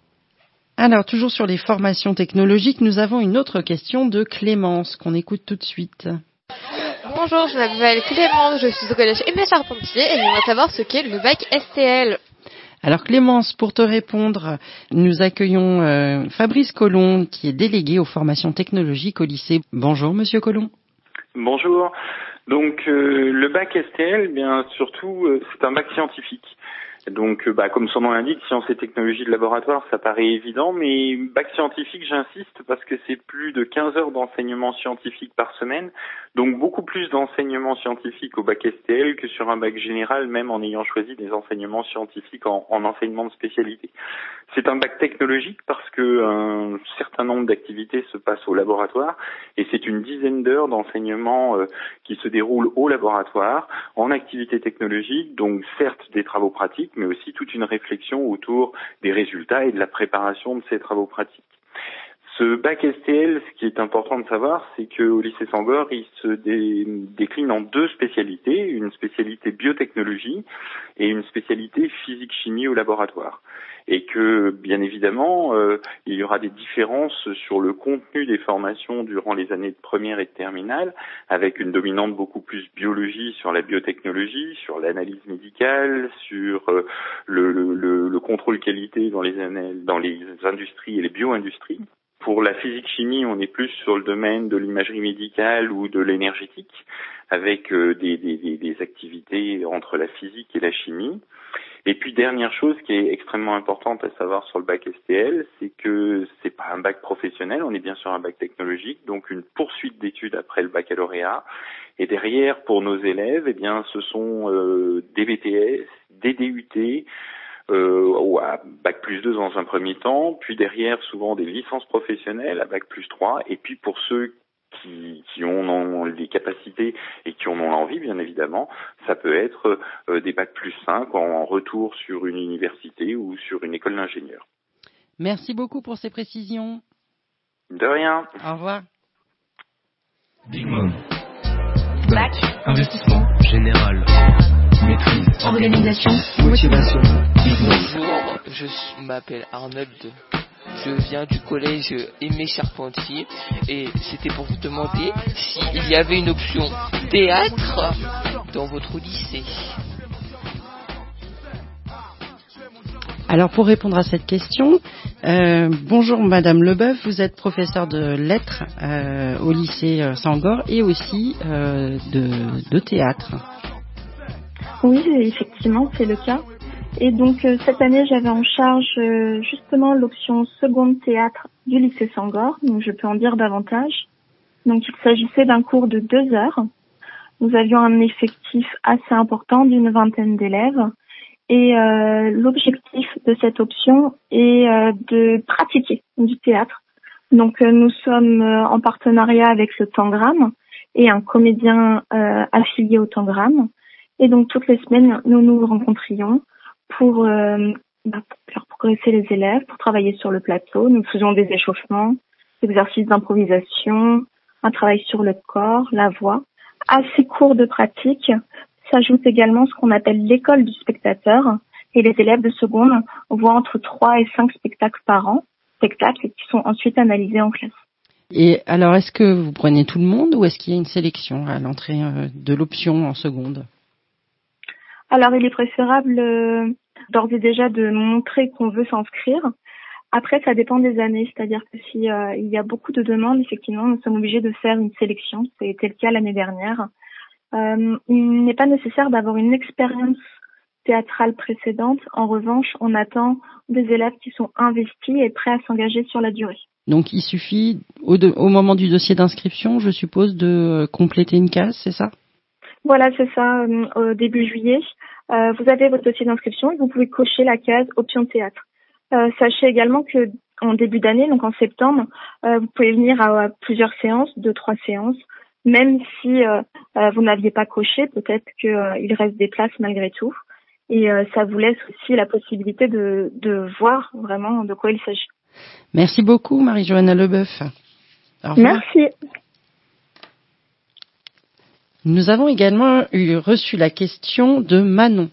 S4: Alors, toujours sur les formations technologiques, nous avons une autre question de Clémence qu'on écoute tout de suite.
S14: Bonjour, je m'appelle Clémence, je suis au collège Aimé Charpentier et j'aimerais savoir ce qu'est le bac S T L.
S4: Alors Clémence, pour te répondre, nous accueillons euh, Fabrice Collomb qui est délégué aux formations technologiques au lycée. Bonjour Monsieur Collomb.
S15: Bonjour. Donc euh, le bac S T L, bien surtout, euh, c'est un bac scientifique. Donc, bah, comme son nom l'indique, sciences et technologies de laboratoire, ça paraît évident, mais bac scientifique, j'insiste, parce que c'est plus de quinze heures d'enseignement scientifique par semaine, donc beaucoup plus d'enseignement scientifique au bac S T L que sur un bac général, même en ayant choisi des enseignements scientifiques en, en enseignement de spécialité. C'est un bac technologique parce que un certain nombre d'activités se passent au laboratoire, et c'est une dizaine d'heures d'enseignement euh, qui se déroulent au laboratoire, en activités technologiques, donc certes des travaux pratiques, mais aussi toute une réflexion autour des résultats et de la préparation de ces travaux pratiques. Ce bac S T L, ce qui est important de savoir, c'est qu'au lycée Sangor, il se dé- décline en deux spécialités, une spécialité biotechnologie et une spécialité physique-chimie au laboratoire. Et que, bien évidemment, euh, il y aura des différences sur le contenu des formations durant les années de première et de terminale, avec une dominante beaucoup plus biologie sur la biotechnologie, sur l'analyse médicale, sur euh, le, le, le contrôle qualité dans les, anal- dans les industries et les bio-industries. Pour la physique-chimie, on est plus sur le domaine de l'imagerie médicale ou de l'énergétique, avec euh, des, des, des, des activités entre la physique et la chimie. Et puis, dernière chose qui est extrêmement importante à savoir sur le bac S T L, c'est que c'est pas un bac professionnel, on est bien sur un bac technologique, donc une poursuite d'études après le baccalauréat. Et derrière, pour nos élèves, eh bien, ce sont euh, des B T S, des D U T, Euh, ou à bac plus deux dans un premier temps, puis derrière souvent des licences professionnelles à bac plus trois, et puis pour ceux qui, qui en ont les capacités et qui en ont l'envie, bien évidemment, ça peut être euh, des bac plus cinq en retour sur une université ou sur une école d'ingénieur.
S4: Merci beaucoup pour ces précisions.
S15: De rien.
S4: Au revoir.
S3: Big Mom. Bac. Investissement. Général. Maîtrise. Organisation. Motivation.
S7: Bonjour, je m'appelle Arnold. Je viens du collège Aimé Charpentier et c'était pour vous demander s'il y avait une option théâtre dans votre lycée.
S4: Alors pour répondre à cette question, euh, bonjour Madame Leboeuf, vous êtes professeure de lettres euh, au lycée Sangor et aussi euh, de, de théâtre.
S16: Oui, effectivement, c'est le cas. Et donc euh, cette année, j'avais en charge euh, justement l'option seconde théâtre du lycée Sangor, donc je peux en dire davantage. Donc il s'agissait d'un cours de deux heures. Nous avions un effectif assez important d'une vingtaine d'élèves. Et euh, l'objectif de cette option est euh, de pratiquer du théâtre. Donc euh, nous sommes euh, en partenariat avec le Tangram et un comédien euh, affilié au Tangram. Et donc toutes les semaines, nous nous rencontrions pour, euh, bah, pour faire progresser les élèves, pour travailler sur le plateau. Nous faisions des échauffements, des exercices d'improvisation, un travail sur le corps, la voix. À ces cours de pratique s'ajoute également ce qu'on appelle l'école du spectateur. Et les élèves de seconde voient entre trois et cinq spectacles par an, spectacles qui sont ensuite analysés en classe.
S4: Et alors, est-ce que vous prenez tout le monde ou est-ce qu'il y a une sélection à l'entrée de l'option en seconde ?
S16: Alors, il est préférable euh, d'ores et déjà de montrer qu'on veut s'inscrire. Après, ça dépend des années, c'est-à-dire que si euh, il y a beaucoup de demandes, effectivement, nous sommes obligés de faire une sélection. Ça a été le cas l'année dernière. Euh, il n'est pas nécessaire d'avoir une expérience théâtrale précédente. En revanche, on attend des élèves qui sont investis et prêts à s'engager sur la durée.
S4: Donc il suffit, au, de, au moment du dossier d'inscription, je suppose, de compléter une case, c'est ça ?
S16: Voilà, c'est ça, euh, au début juillet. Euh, vous avez votre dossier d'inscription et vous pouvez cocher la case option théâtre. Euh, sachez également que en début d'année, donc en septembre, euh, vous pouvez venir à, à plusieurs séances, deux, trois séances, même si euh, euh, vous n'aviez pas coché, peut-être qu'il euh, reste des places malgré tout. Et euh, ça vous laisse aussi la possibilité de, de voir vraiment de quoi il s'agit.
S4: Merci beaucoup, Marie-Johanna Leboeuf. Au revoir.
S16: Merci.
S4: Nous avons également eu, reçu la question de Manon.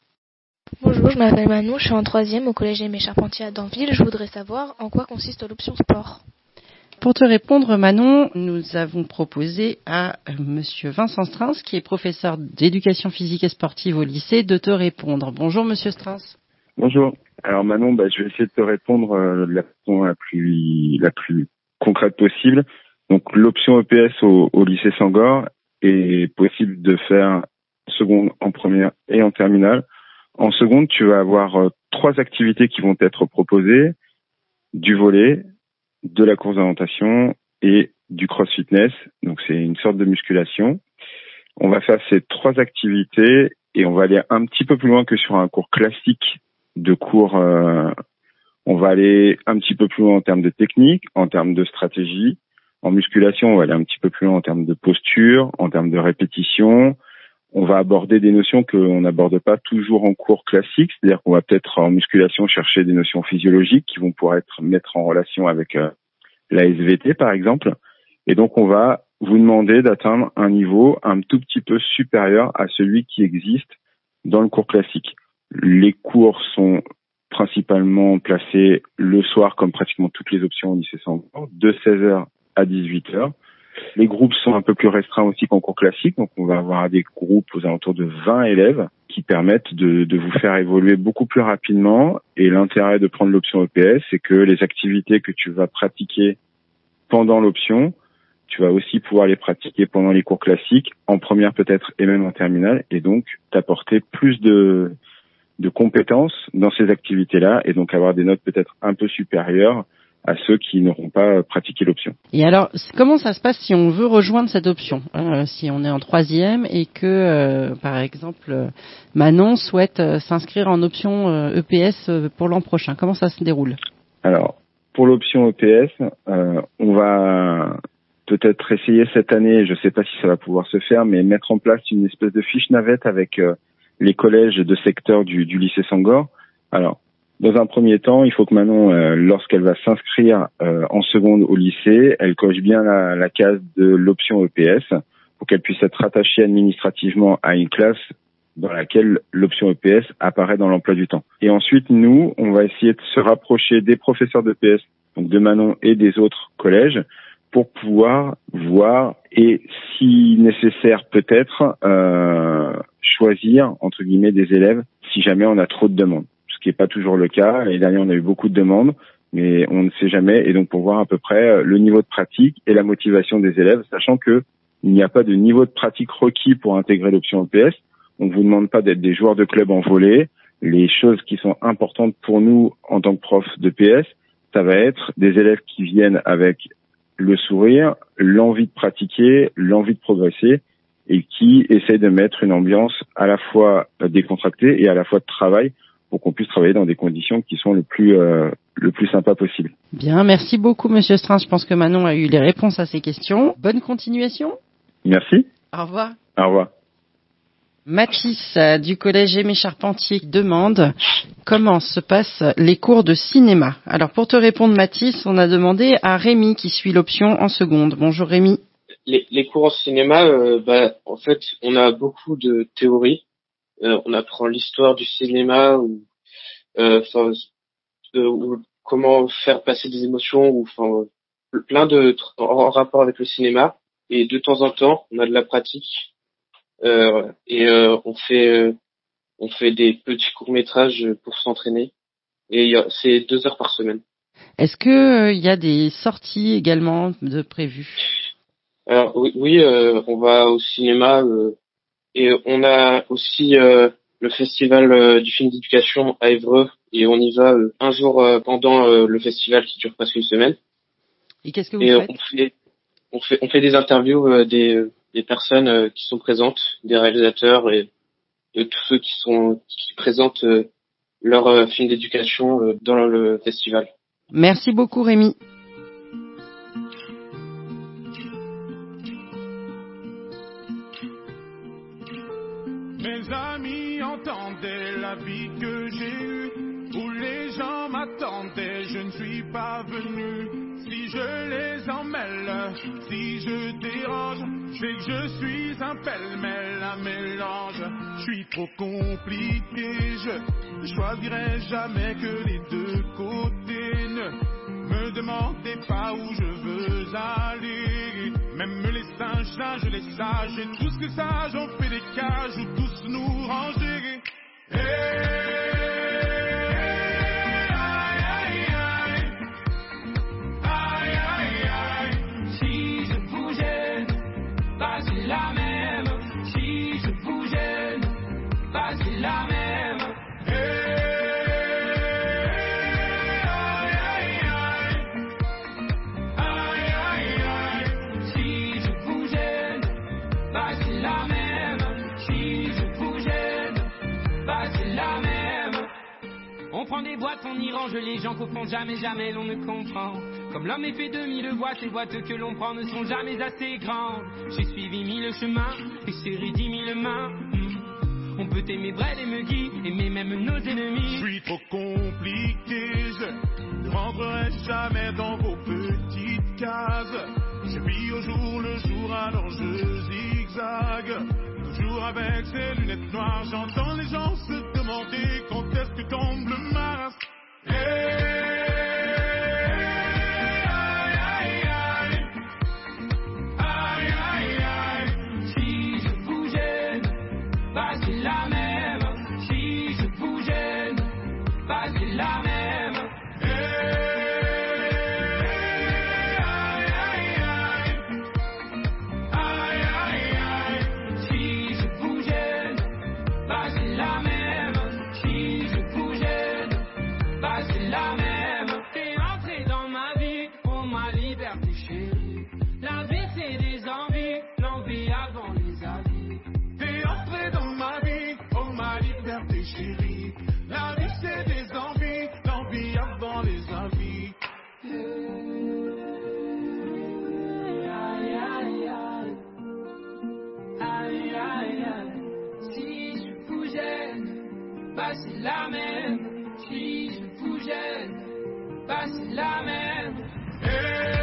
S17: Bonjour, je m'appelle Manon, je suis en troisième au collège Aimé Charpentier à Danville. Je voudrais savoir en quoi consiste l'option sport.
S4: Pour te répondre, Manon, nous avons proposé à euh, Monsieur Vincent Strins, qui est professeur d'éducation physique et sportive au lycée, de te répondre. Bonjour, Monsieur Strins.
S18: Bonjour. Alors Manon, bah, je vais essayer de te répondre euh, de la façon la plus la plus concrète possible. Donc l'option E P S au, au lycée Sangor est possible de faire en seconde, en première et en terminale. En seconde, tu vas avoir euh, trois activités qui vont être proposées: du volley, de la course d'orientation et du cross fitness. Donc c'est une sorte de musculation. On va faire ces trois activités et on va aller un petit peu plus loin que sur un cours classique de cours. Euh, on va aller un petit peu plus loin en termes de technique, en termes de stratégie. En musculation, on va aller un petit peu plus loin en termes de posture, en termes de répétition. On va aborder des notions qu'on n'aborde pas toujours en cours classique, c'est-à-dire qu'on va peut-être en musculation chercher des notions physiologiques qui vont pouvoir être mettre en relation avec euh, la S V T par exemple. Et donc on va vous demander d'atteindre un niveau un tout petit peu supérieur à celui qui existe dans le cours classique. Les cours sont principalement placés le soir, comme pratiquement toutes les options au lycée Sangor, de seize heures à dix-huit heures. Les groupes sont un peu plus restreints aussi qu'en cours classique, donc on va avoir des groupes aux alentours de vingt élèves qui permettent de, de vous faire évoluer beaucoup plus rapidement. Et l'intérêt de prendre l'option E P S, c'est que les activités que tu vas pratiquer pendant l'option, tu vas aussi pouvoir les pratiquer pendant les cours classiques, en première peut-être et même en terminale, et donc t'apporter plus de, de compétences dans ces activités-là, et donc avoir des notes peut-être un peu supérieures à ceux qui n'auront pas pratiqué l'option.
S4: Et alors, comment ça se passe si on veut rejoindre cette option, euh, si on est en troisième et que, euh, par exemple, Manon souhaite euh, s'inscrire en option euh, E P S pour l'an prochain. Comment ça se déroule ?
S18: Alors, pour l'option E P S, euh, on va peut-être essayer cette année, je ne sais pas si ça va pouvoir se faire, mais mettre en place une espèce de fiche navette avec euh, les collèges de secteur du, du lycée Sangor. Alors, dans un premier temps, il faut que Manon, euh, lorsqu'elle va s'inscrire euh, en seconde au lycée, elle coche bien la, la case de l'option E P S pour qu'elle puisse être rattachée administrativement à une classe dans laquelle l'option E P S apparaît dans l'emploi du temps. Et ensuite, nous, on va essayer de se rapprocher des professeurs d'E P S, donc de Manon et des autres collèges, pour pouvoir voir et, si nécessaire peut-être, euh, choisir, entre guillemets, des élèves si jamais on a trop de demandes. Ce qui n'est pas toujours le cas. L'année dernière, on a eu beaucoup de demandes, mais on ne sait jamais. Et donc, pour voir à peu près le niveau de pratique et la motivation des élèves, sachant que il n'y a pas de niveau de pratique requis pour intégrer l'option E P S. On ne vous demande pas d'être des joueurs de club en volley. Les choses qui sont importantes pour nous en tant que prof de P S, ça va être des élèves qui viennent avec le sourire, l'envie de pratiquer, l'envie de progresser et qui essayent de mettre une ambiance à la fois décontractée et à la fois de travail pour qu'on puisse travailler dans des conditions qui sont le plus euh, le plus sympa possible.
S4: Bien, merci beaucoup Monsieur Strins. Je pense que Manon a eu les réponses à ces questions. Bonne continuation.
S18: Merci.
S4: Au revoir.
S18: Au revoir.
S4: Mathis du collège Aimé Charpentier demande comment se passent les cours de cinéma. Alors pour te répondre Mathis, on a demandé à Rémi qui suit l'option en seconde. Bonjour Rémi.
S19: Les, les cours en cinéma, euh, bah, en fait, on a beaucoup de théories. Euh, on apprend l'histoire du cinéma ou, euh, euh, ou comment faire passer des émotions ou enfin plein de en, en rapport avec le cinéma. Et de temps en temps, on a de la pratique. Euh, et euh, on fait euh, on fait des petits courts-métrages pour s'entraîner et y a, c'est deux heures par semaine.
S4: Est-ce que il euh, y a des sorties également de prévues?
S19: Alors oui, oui euh, on va au cinéma euh, et on a aussi euh, le festival euh, du film d'éducation à Évreux et on y va euh, un jour euh, pendant euh, le festival qui dure presque une semaine.
S4: Et qu'est-ce que vous
S19: et,
S4: faites
S19: euh, on fait on fait on fait des interviews euh, des des personnes euh, qui sont présentes, des réalisateurs et, et tous ceux qui sont qui présentent euh, leur euh, film d'éducation euh, dans le festival.
S4: Merci beaucoup Rémi.
S20: Mes amis entendaient la vie que j'ai eue, où les gens m'attendaient, je ne suis pas venu. Si je les emmêle, si je dérange, c'est que je suis un pêle-mêle, un mélange. Je suis trop compliqué, je choisirai jamais que les deux côtés. Ne me demandez pas où je veux aller. Même les singes, singes, les sages, et tous les sages ont fait des cages où tous nous ranger. Hey.
S21: La même, si je vous gêne, bah c'est la même. Hey, aïe, aïe, aïe, aïe, aïe, aïe. Si je vous gêne, bah c'est la même. Si je vous gêne, bah c'est la même. On prend des boîtes, on y range les gens qu'au fond jamais, jamais l'on ne comprend. Comme l'homme est fait de mille voies, ces boîtes que l'on prend ne sont jamais assez grandes. J'ai suivi mille chemins et serré dix mille mains. Mmh. On peut aimer Brel et Meggy, aimer même nos ennemis.
S20: Je suis trop compliqué, je ne rentrerai jamais dans vos petites cases. Je vis au jour le jour, alors je zigzague. Toujours avec ces lunettes noires, j'entends les gens se demander quand est-ce que tombe le Mars. Hey.
S21: C'est la même, si je vous gêne, bah c'est la même. Hey, aïe, aïe, aïe, aïe, aïe, aïe. Si je vous gêne, bah c'est la même. Si je vous gêne, bah c'est la même. T'es entré dans ma vie pour ma liberté chérie. La vie c'est des envies, l'envie avant les avis.
S20: T'es entré dans ma vie, oh ma liberté chérie. La vie c'est des envies, l'envie avant les envies.
S21: Aïe, aïe, aïe, aïe, aïe, aïe. Si je vous gêne, bah c'est la même. Si je vous gêne, bah c'est la même. Hey.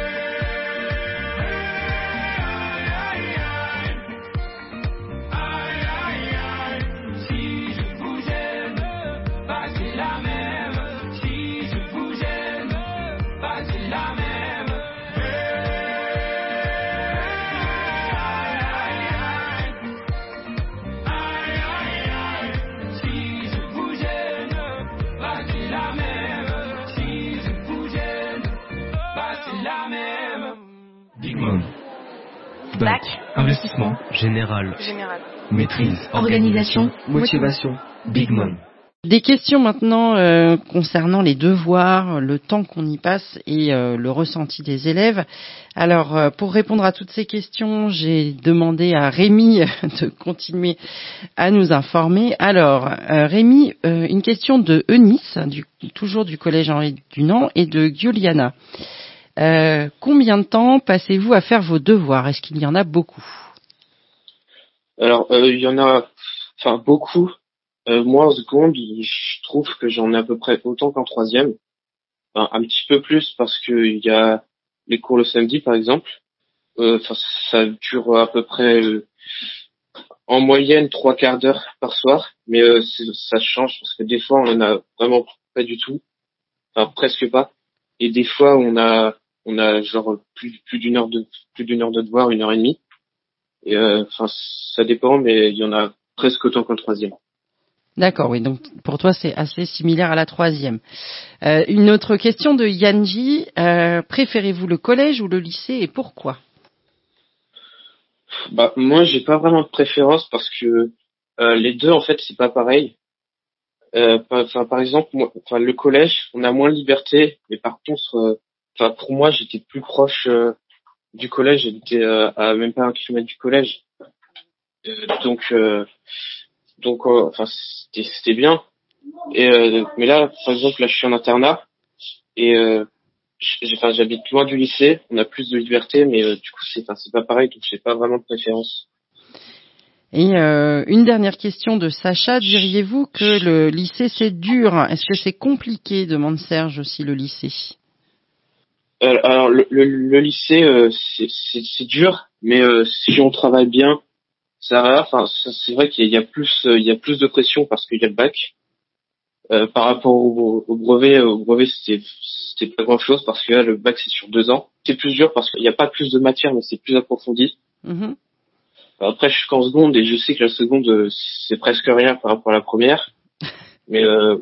S2: Bac, investissement, général,
S3: Général.
S2: maîtrise,
S3: Organisation, motivation, Big Mom.
S4: Des questions maintenant euh, concernant les devoirs, le temps qu'on y passe et euh, le ressenti des élèves. Alors, euh, pour répondre à toutes ces questions, j'ai demandé à Rémi de continuer à nous informer. Alors, euh, Rémi, euh, une question de Eunice, du, toujours du collège Henri Dunant, et de Giuliana. Euh, combien de temps passez-vous à faire vos devoirs? Est-ce qu'il y en a beaucoup?
S19: Alors, il euh, y en a, enfin beaucoup. Euh, moi, en seconde, je trouve que j'en ai à peu près autant qu'en troisième. Enfin, un petit peu plus parce que il y a les cours le samedi, par exemple. Euh, enfin, ça dure à peu près, euh, en moyenne, trois quarts d'heure par soir. Mais euh, ça change parce que des fois, on en a vraiment pas du tout. Enfin, presque pas. Et des fois, on a, on a genre plus, plus d'une heure de, plus d'une heure de devoir, une heure et demie. Et euh, enfin, ça dépend, mais il y en a presque autant qu'en troisième.
S4: D'accord, oui. Donc pour toi, c'est assez similaire à la troisième. Euh, une autre question de Yanji. Euh, préférez-vous le collège ou le lycée et pourquoi?
S19: Bah moi, j'ai pas vraiment de préférence parce que Euh, les deux, en fait, c'est pas pareil. Euh, enfin, par exemple, moi, enfin, le collège, on a moins de liberté, mais par contre, euh, enfin, pour moi, j'étais plus proche euh, du collège. J'étais euh, à même pas un kilomètre du collège, euh, donc, euh, donc, euh, enfin, c'était, c'était bien. Et euh, mais là, par exemple, là, je suis en internat et euh, j'ai, enfin, j'habite loin du lycée. On a plus de liberté, mais euh, du coup, c'est, enfin, c'est pas pareil. Donc, j'ai pas vraiment de préférence.
S4: Et euh, une dernière question de Sacha, diriez-vous que le lycée c'est dur? Est-ce que c'est compliqué, demande Serge aussi, le lycée?
S19: euh, Alors le, le, le lycée euh, c'est, c'est, c'est dur, mais euh, si on travaille bien, ça va. Enfin, ça, c'est vrai qu'il y a plus, euh, il y a plus de pression parce qu'il y a le bac. Euh, par rapport au, au brevet, au brevet c'était, c'était pas grand-chose parce que là le bac c'est sur deux ans. C'est plus dur parce qu'il n'y a pas plus de matière, mais c'est plus approfondi.
S4: Mm-hmm.
S19: Après, je suis qu'en seconde et je sais que la seconde, c'est presque rien par rapport à la première. Mais, euh,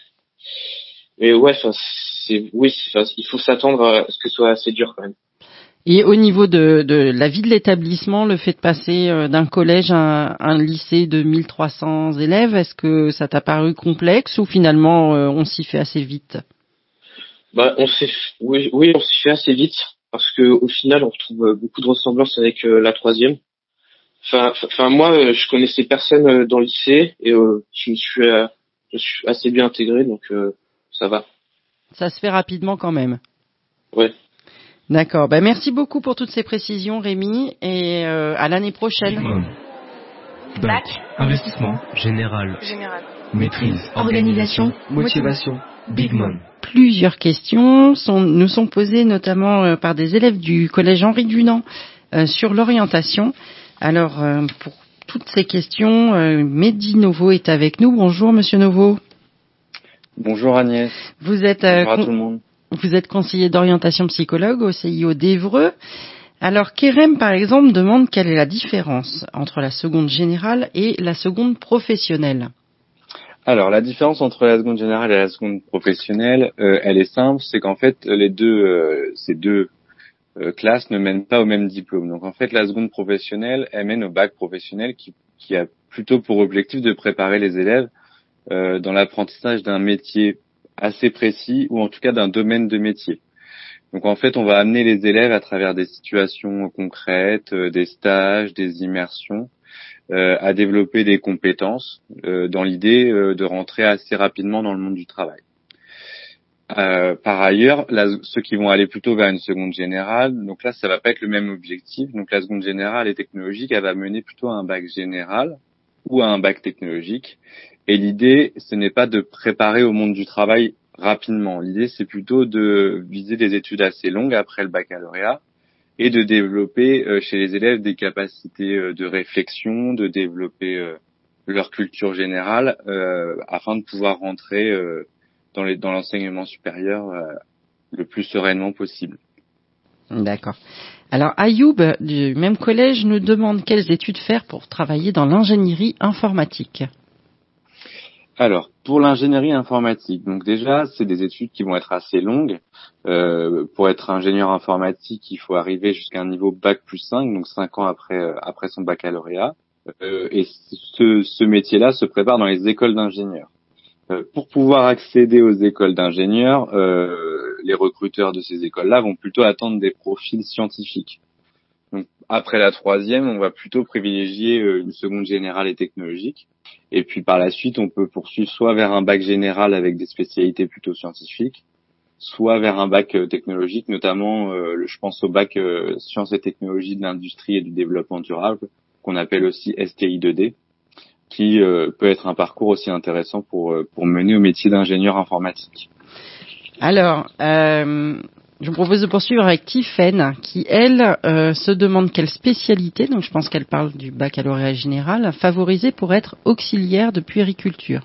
S19: mais ouais, enfin, c'est, oui, c'est, il faut s'attendre à ce que ce soit assez dur quand même.
S4: Et au niveau de, de la vie de l'établissement, le fait de passer d'un collège à un lycée de mille trois cents élèves, est-ce que ça t'a paru complexe ou finalement on s'y fait assez vite?
S19: Bah, on s'est, oui, oui, on s'y fait assez vite parce que au final, on retrouve beaucoup de ressemblances avec euh, la troisième. Enfin, enfin, moi, je connaissais personne dans le lycée et euh, je me suis, euh, je suis assez bien intégré, donc euh, ça va.
S4: Ça se fait rapidement quand même.
S19: Ouais.
S4: D'accord. Ben, merci beaucoup pour toutes ces précisions, Rémi, et euh, à l'année prochaine.
S3: Bac,
S2: investissement, général,
S1: Général.
S3: maîtrise, organisation, motivation, Big Mom.
S4: Plusieurs questions sont, nous sont posées notamment euh, par des élèves du collège Henri Dunant euh, sur l'orientation. Alors, euh, pour toutes ces questions, euh, Mehdi Novo est avec nous. Bonjour, Monsieur Novo.
S6: Bonjour Agnès.
S4: Vous êtes, euh,
S6: Bonjour à tout le monde.
S4: Vous êtes conseiller d'orientation psychologue au C I O d'Évreux. Alors, Kerem, par exemple, demande quelle est la différence entre la seconde générale et la seconde professionnelle.
S6: Alors, la différence entre la seconde générale et la seconde professionnelle, euh, elle est simple, c'est qu'en fait, les deux, euh, ces deux Euh, classe ne mène pas au même diplôme. Donc en fait, la seconde professionnelle, elle mène au bac professionnel qui, qui a plutôt pour objectif de préparer les élèves euh, dans l'apprentissage d'un métier assez précis ou en tout cas d'un domaine de métier. Donc en fait, on va amener les élèves à travers des situations concrètes, euh, des stages, des immersions, euh, à développer des compétences euh, dans l'idée euh, de rentrer assez rapidement dans le monde du travail. Euh, par ailleurs, là, ceux qui vont aller plutôt vers une seconde générale, donc là, ça va pas être le même objectif. Donc la seconde générale et technologique, elle va mener plutôt à un bac général ou à un bac technologique. Et l'idée, ce n'est pas de préparer au monde du travail rapidement. L'idée, c'est plutôt de viser des études assez longues après le baccalauréat et de développer euh, chez les élèves des capacités euh, de réflexion, de développer euh, leur culture générale euh, afin de pouvoir rentrer euh, dans, les, dans l'enseignement supérieur euh, le plus sereinement possible.
S4: D'accord. Alors Ayoub, du même collège, nous demande quelles études faire pour travailler dans l'ingénierie informatique.
S6: Alors, pour l'ingénierie informatique, donc déjà, c'est des études qui vont être assez longues. Euh, pour être ingénieur informatique, il faut arriver jusqu'à un niveau bac plus cinq, donc cinq ans après euh, après son baccalauréat. Euh, et ce, ce métier-là se prépare dans les écoles d'ingénieurs. Euh, pour pouvoir accéder aux écoles d'ingénieurs, euh, les recruteurs de ces écoles-là vont plutôt attendre des profils scientifiques. Donc, après la troisième, on va plutôt privilégier euh, une seconde générale et technologique. Et puis par la suite, on peut poursuivre soit vers un bac général avec des spécialités plutôt scientifiques, soit vers un bac euh, technologique, notamment, euh, je pense au bac euh, sciences et technologies de l'industrie et du développement durable, qu'on appelle aussi S T I deux D, qui euh, peut être un parcours aussi intéressant pour euh, pour mener au métier d'ingénieur informatique.
S4: Alors, euh, je vous propose de poursuivre avec Tiffaine, qui, elle, euh, se demande quelle spécialité, donc je pense qu'elle parle du baccalauréat général, favoriser pour être auxiliaire de puériculture.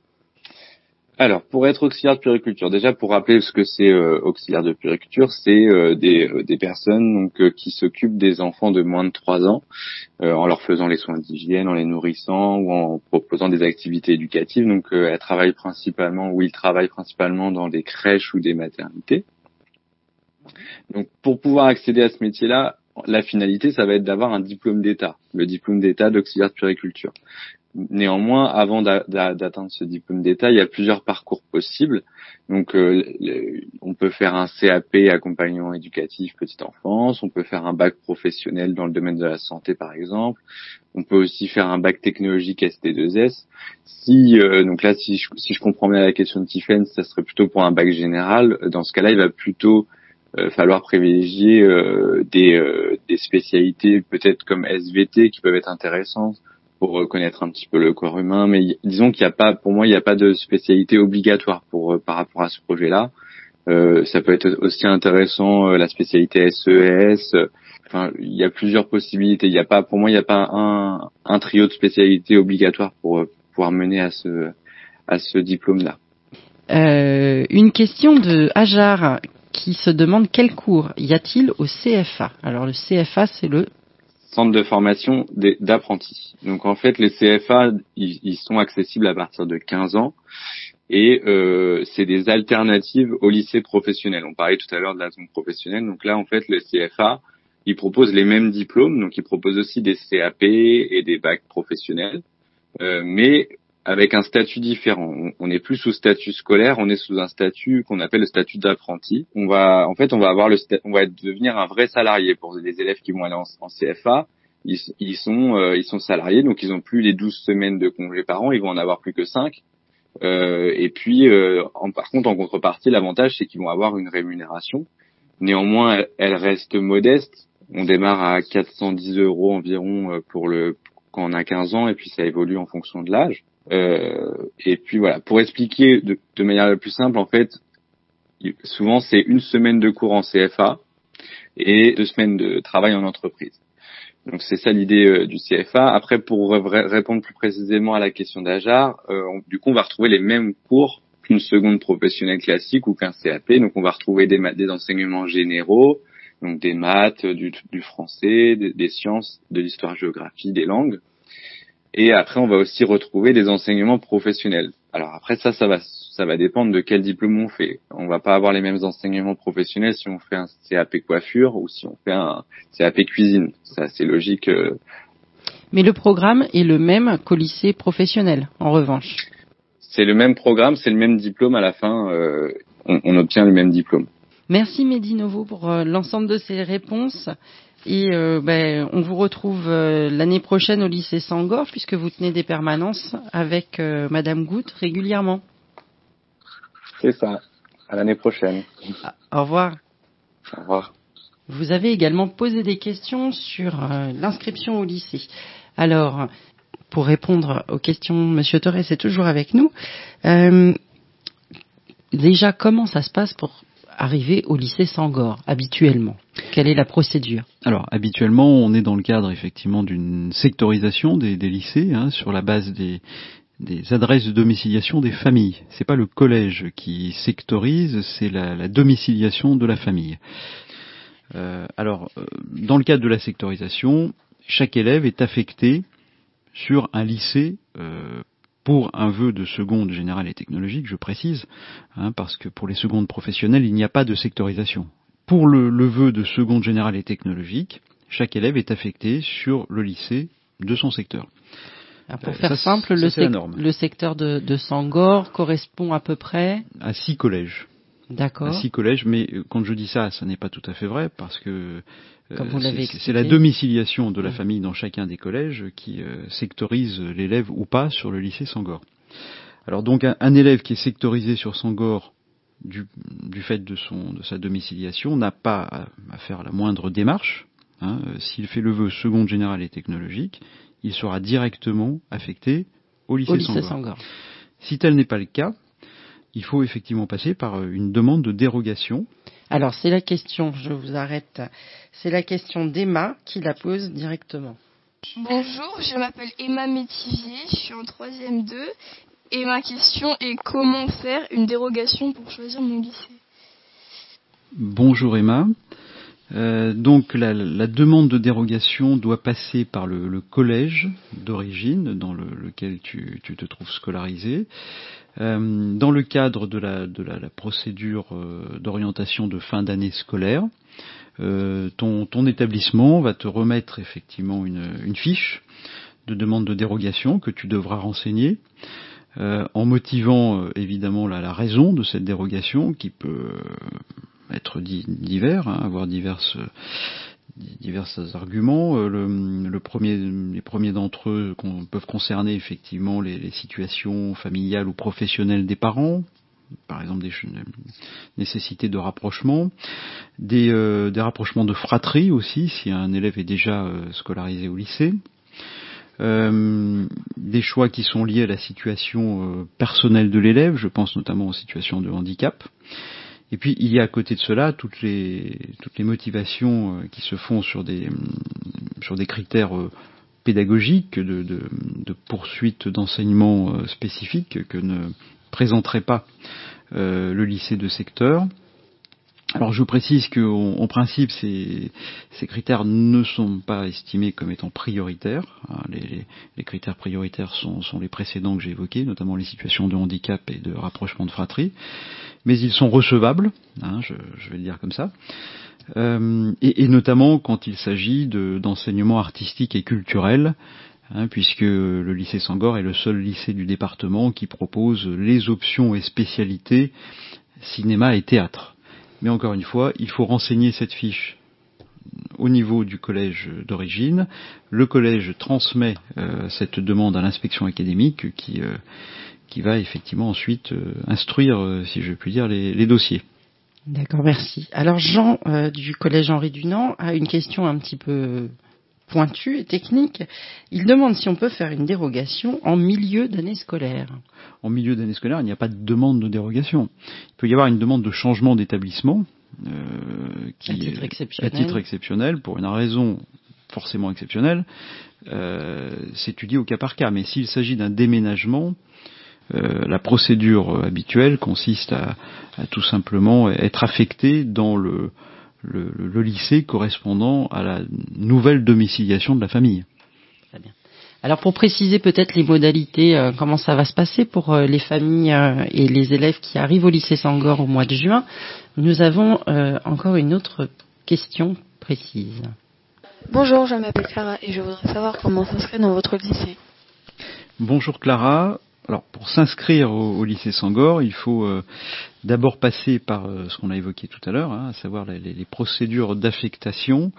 S6: Alors, pour être auxiliaire de puériculture, déjà pour rappeler ce que c'est euh, auxiliaire de puériculture, c'est euh, des, euh, des personnes donc euh, qui s'occupent des enfants de moins de trois ans, euh, en leur faisant les soins d'hygiène, en les nourrissant ou en proposant des activités éducatives. Donc, euh, elles travaillent principalement, ou ils travaillent principalement dans des crèches ou des maternités. Donc, pour pouvoir accéder à ce métier-là, la finalité, ça va être d'avoir un diplôme d'État, le diplôme d'État d'auxiliaire de puériculture. Néanmoins, avant d'a, d'a, d'atteindre ce diplôme d'État, il y a plusieurs parcours possibles. Donc, euh, le, on peut faire un C A P accompagnement éducatif petite enfance, on peut faire un bac professionnel dans le domaine de la santé, par exemple. On peut aussi faire un bac technologique S T deux S. Si euh, donc là, si je, si je comprends bien la question de Tiffaine, ça serait plutôt pour un bac général. Dans ce cas-là, il va plutôt euh, falloir privilégier euh, des, euh, des spécialités peut-être comme S V T qui peuvent être intéressantes pour connaître un petit peu le corps humain, mais y, disons qu'il n'y a pas, pour moi, il n'y a pas de spécialité obligatoire pour par rapport à ce projet-là. Euh, ça peut être aussi intéressant euh, la spécialité S E S. Euh, enfin, il y a plusieurs possibilités. Il n'y a pas, pour moi, il n'y a pas un, un trio de spécialités obligatoires pour euh, pouvoir mener à ce à ce diplôme-là.
S4: Euh, une question de Hajar qui se demande quel cours y a-t-il au C F A. Alors le C F A, c'est le
S6: Centre de formation d'apprentis. Donc en fait, les C F A, ils, ils sont accessibles à partir de quinze ans et euh, c'est des alternatives au lycée professionnel. On parlait tout à l'heure de la zone professionnelle. Donc là, en fait, le C F A, ils proposent les mêmes diplômes. Donc ils proposent aussi des C A P et des bacs professionnels, euh, mais avec un statut différent. On n'est plus sous statut scolaire, on est sous un statut qu'on appelle le statut d'apprenti. On va, en fait, on va avoir le, on va devenir un vrai salarié pour les élèves qui vont aller en, en C F A. Ils, ils sont, euh, ils sont salariés, donc ils ont plus les douze semaines de congés par an, ils vont en avoir plus que cinq. Euh, et puis, euh, en, par contre, en contrepartie, l'avantage c'est qu'ils vont avoir une rémunération. Néanmoins, elle, elle reste modeste. On démarre à quatre cent dix euros environ pour le quand on a quinze ans, et puis ça évolue en fonction de l'âge. Euh, et puis voilà, pour expliquer de, de manière la plus simple, en fait, souvent c'est une semaine de cours en C F A et deux semaines de travail en entreprise. Donc c'est ça l'idée euh, du C F A. Après, pour r- répondre plus précisément à la question d'Hajar, euh, on, du coup on va retrouver les mêmes cours qu'une seconde professionnelle classique ou qu'un C A P. Donc on va retrouver des, des enseignements généraux, donc des maths, du, du français, des, des sciences, de l'histoire-géographie, des langues. Et après, on va aussi retrouver des enseignements professionnels. Alors après, ça, ça va, ça va dépendre de quel diplôme on fait. On va pas avoir les mêmes enseignements professionnels si on fait un C A P coiffure ou si on fait un C A P cuisine. Ça, c'est logique.
S4: Mais le programme est le même qu'au lycée professionnel, en revanche.
S6: C'est le même programme, c'est le même diplôme. À la fin, euh, on, on obtient le même diplôme.
S4: Merci Mehdi Novo pour euh, l'ensemble de ces réponses. Et euh, ben, on vous retrouve euh, l'année prochaine au lycée Sangor, puisque vous tenez des permanences avec euh, Madame Goutte régulièrement.
S6: C'est ça. À l'année prochaine.
S4: Ah, au revoir.
S6: Au revoir.
S4: Vous avez également posé des questions sur euh, l'inscription au lycée. Alors, pour répondre aux questions, Monsieur Torres est toujours avec nous. Euh, déjà, comment ça se passe pour arriver au lycée Sangor, habituellement? Quelle est la procédure?
S10: Alors, habituellement, on est dans le cadre, effectivement, d'une sectorisation des, des lycées, hein, sur la base des, des adresses de domiciliation des familles. C'est pas le collège qui sectorise, c'est la, la domiciliation de la famille. Euh, alors, euh, dans le cadre de la sectorisation, chaque élève est affecté sur un lycée euh, pour un vœu de seconde générale et technologique, je précise, hein, parce que pour les secondes professionnelles, il n'y a pas de sectorisation. Pour le, le vœu de seconde générale et technologique, chaque élève est affecté sur le lycée de son secteur.
S4: Alors pour euh, faire ça, simple, ça, le, sec- le secteur de, de Sangor correspond à peu près
S10: à six collèges.
S4: D'accord.
S10: À six collèges, mais quand je dis ça, ça n'est pas tout à fait vrai, parce que
S4: Comme vous l'avez
S10: c'est, c'est la domiciliation de la mmh. famille dans chacun des collèges qui euh, sectorise l'élève ou pas sur le lycée Sangor. Alors donc un, un élève qui est sectorisé sur Sangor du, du fait de, son, de sa domiciliation n'a pas à, à faire la moindre démarche. Hein. S'il fait le vœu seconde générale et technologique, il sera directement affecté au lycée,
S4: au lycée
S10: Sangor.
S4: Sangor.
S10: Si tel n'est pas le cas, il faut effectivement passer par une demande de dérogation.
S4: Alors c'est la question, je vous arrête, c'est la question d'Emma qui la pose directement.
S9: Bonjour, je m'appelle Emma Métivier, je suis en troisième deux et ma question est comment faire une dérogation pour choisir mon lycée?
S10: Bonjour Emma. Euh, donc la, la demande de dérogation doit passer par le, le collège d'origine dans le, lequel tu, tu te trouves scolarisé. Euh, dans le cadre de la, de la, la procédure euh, d'orientation de fin d'année scolaire, euh, ton, ton établissement va te remettre effectivement une, une fiche de demande de dérogation que tu devras renseigner, euh, en motivant euh, évidemment la, la raison de cette dérogation qui peut être di- divers, hein, avoir diverses divers arguments. Le, le premier, les premiers d'entre eux qu'on, peuvent concerner effectivement les, les situations familiales ou professionnelles des parents, par exemple des nécessités de rapprochement, des, euh, des rapprochements de fratrie aussi, si un élève est déjà euh, scolarisé au lycée, euh, des choix qui sont liés à la situation euh, personnelle de l'élève, je pense notamment aux situations de handicap. Et puis il y a à côté de cela toutes les toutes les motivations euh, qui se font sur des sur des critères euh, pédagogiques de, de, de poursuite d'enseignement euh, spécifiques que ne présenterait pas euh, le lycée de secteur. Alors je vous précise qu'en en principe ces, ces critères ne sont pas estimés comme étant prioritaires. Les, les, les critères prioritaires sont, sont les précédents que j'ai évoqués, notamment les situations de handicap et de rapprochement de fratrie. Mais ils sont recevables, hein, je, je vais le dire comme ça, euh, et, et notamment quand il s'agit de, d'enseignement artistique et culturel, hein, puisque le lycée Sangor est le seul lycée du département qui propose les options et spécialités cinéma et théâtre. Mais encore une fois, il faut renseigner cette fiche au niveau du collège d'origine. Le collège transmet euh, cette demande à l'inspection académique qui, euh, qui va effectivement ensuite euh, instruire, euh, si je puis dire, les, les dossiers.
S4: D'accord, merci. Alors Jean euh, du collège Henri Dunant a une question un petit peu pointue et technique. Il demande si on peut faire une dérogation en milieu d'année scolaire.
S10: En milieu d'année scolaire, il n'y a pas de demande de dérogation. Il peut y avoir une demande de changement d'établissement euh, qui,
S4: à titre exceptionnel.
S10: à titre exceptionnel, pour une raison forcément exceptionnelle, euh, c'est étudié au cas par cas. Mais s'il s'agit d'un déménagement, euh, la procédure habituelle consiste à, à tout simplement être affecté dans le Le, le, le lycée correspondant à la nouvelle domiciliation de la famille.
S4: Très bien. Alors pour préciser peut-être les modalités, euh, comment ça va se passer pour euh, les familles euh, et les élèves qui arrivent au lycée Sangor au mois de juin, nous avons euh, encore une autre question précise.
S1: Bonjour, je m'appelle Clara et je voudrais savoir comment s'inscrire dans votre lycée.
S10: Bonjour Clara. Alors pour s'inscrire au, au lycée Sangor, il faut euh, d'abord passer par euh, ce qu'on a évoqué tout à l'heure, hein, à savoir les, les procédures d'affectation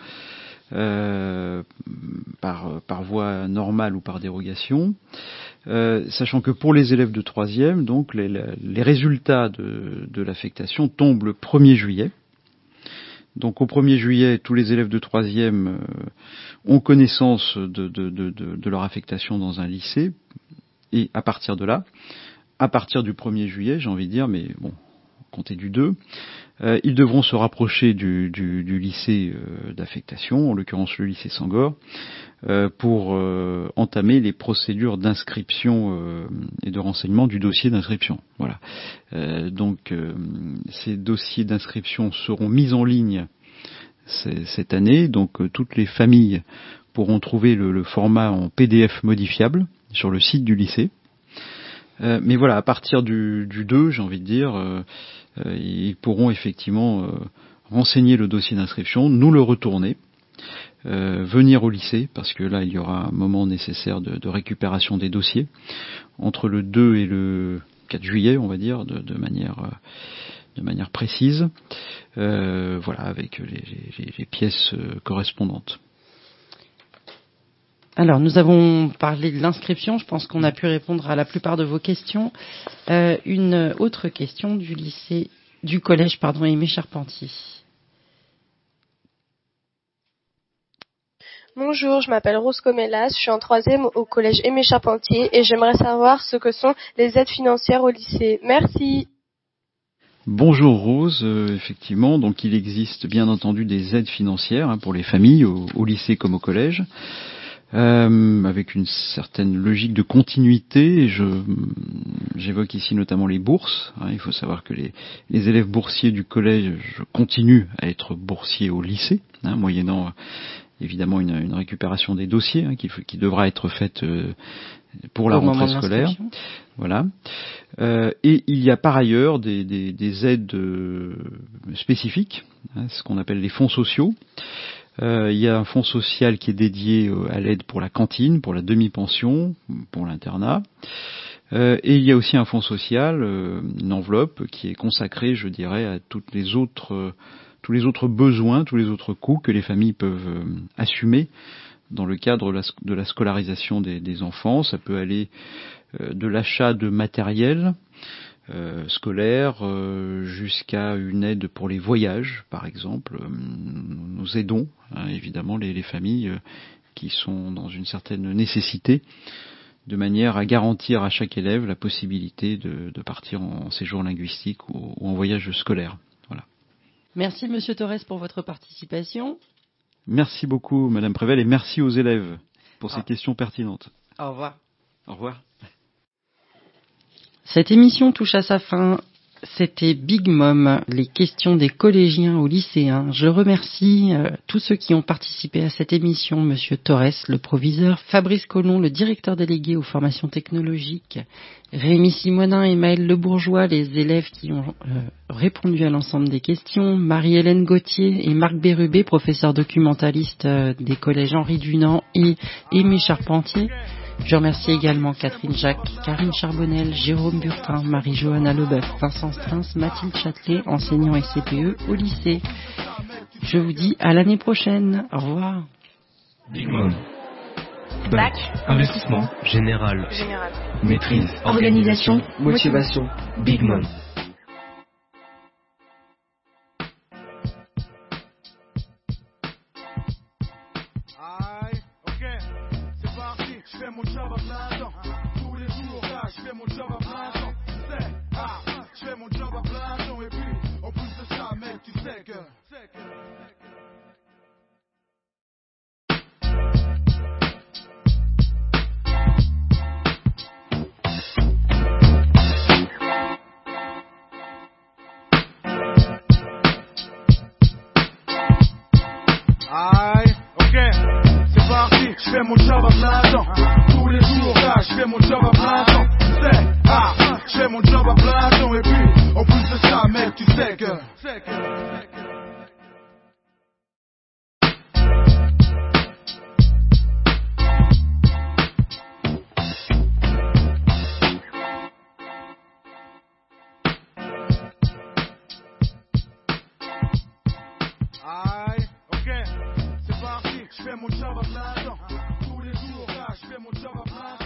S10: euh, par, par voie normale ou par dérogation, euh, sachant que pour les élèves de troisième, donc les, les résultats de, de l'affectation tombent le premier juillet. Donc au premier juillet, tous les élèves de troisième euh, ont connaissance de, de, de, de, de leur affectation dans un lycée. Et à partir de là, à partir du premier juillet, j'ai envie de dire, mais bon, comptez du deux, euh, ils devront se rapprocher du, du, du lycée euh, d'affectation, en l'occurrence le lycée Sangor, euh, pour euh, entamer les procédures d'inscription euh, et de renseignement du dossier d'inscription. Voilà. Euh, donc, euh, ces dossiers d'inscription seront mis en ligne cette année, donc euh, toutes les familles pourront trouver le, le format en P D F modifiable sur le site du lycée. Euh, mais voilà, à partir du, du deux, j'ai envie de dire, euh, euh, ils pourront effectivement euh, renseigner le dossier d'inscription, nous le retourner, euh, venir au lycée, parce que là, il y aura un moment nécessaire de, de récupération des dossiers, entre le deux et le quatre juillet, on va dire, de, de manière... Euh, de manière précise, euh, voilà, avec les, les, les pièces correspondantes.
S4: Alors, nous avons parlé de l'inscription. Je pense qu'on a pu répondre à la plupart de vos questions. Euh, une autre question du lycée, du collège, pardon, Aimé Charpentier.
S8: Bonjour, je m'appelle Rose Comelas, je suis en troisième au collège Aimé Charpentier et j'aimerais savoir ce que sont les aides financières au lycée. Merci.
S10: Bonjour Rose, euh, effectivement, donc il existe bien entendu des aides financières hein, pour les familles, au, au lycée comme au collège, euh, avec une certaine logique de continuité. Je, j'évoque ici notamment les bourses. Hein, il faut savoir que les, les élèves boursiers du collège continuent à être boursiers au lycée, hein, moyennant euh, évidemment une, une récupération des dossiers hein, qui, qui devra être faite euh, pour la rentrée scolaire. Voilà. Euh, et il y a par ailleurs des, des, des aides euh, spécifiques, hein, ce qu'on appelle les fonds sociaux, Euh, il y a un fonds social qui est dédié à l'aide pour la cantine, pour la demi-pension, pour l'internat. Euh, et il y a aussi un fonds social, euh, une enveloppe qui est consacrée, je dirais, à toutes les autres, euh, tous les autres besoins, tous les autres coûts que les familles peuvent euh, assumer dans le cadre de la, de la scolarisation des, des enfants. Ça peut aller euh, de l'achat de matériel Euh, scolaire euh, jusqu'à une aide pour les voyages, par exemple. Euh, nous aidons hein, évidemment les, les familles euh, qui sont dans une certaine nécessité, de manière à garantir à chaque élève la possibilité de, de partir en séjour linguistique ou, ou en voyage scolaire. Voilà.
S4: Merci Monsieur Torres pour votre participation.
S10: Merci beaucoup Madame Prével et merci aux élèves pour
S4: ah.
S10: ces questions pertinentes.
S4: Au revoir.
S10: Au revoir.
S4: Cette émission touche à sa fin. C'était Big Mom, les questions des collégiens aux lycéens. Je remercie euh, tous ceux qui ont participé à cette émission. Monsieur Torres, le proviseur, Fabrice Collomb, le directeur délégué aux formations technologiques, Rémi Simonin et Maël Lebourgeois, les élèves qui ont euh, répondu à l'ensemble des questions, Marie-Hélène Gauthier et Marc Bérubé, professeur documentaliste euh, des collèges Henri Dunant et Aimé Charpentier. Je remercie également Catherine Jacques, Karine Charbonnel, Jérôme Burtin, Marie-Johanna Leboeuf, Vincent Strins, Mathilde Châtelet, enseignants S C P E au lycée. Je vous dis à l'année prochaine. Au revoir.
S3: Big Mom. Bac, investissement, général,
S21: Général.
S3: maîtrise, organisation, motivation, Big Mom.
S20: Je fais mon job à plein temps, tous les jours là, je fais mon job à plein temps, c'est, ah, je fais mon job à plein temps, et puis, en plus de ça, mec, tu sais que, aïe, ok, c'est parti, je fais mon job à plein temps. Tous les jours là, je fais mon job à plein temps. C'est, ah, je fais mon job à plein temps. Et puis, en plus de ça, mec, tu sais que. Aïe, ok, c'est parti, je fais mon job à plein temps. Tous les jours là, je fais mon job à plein temps.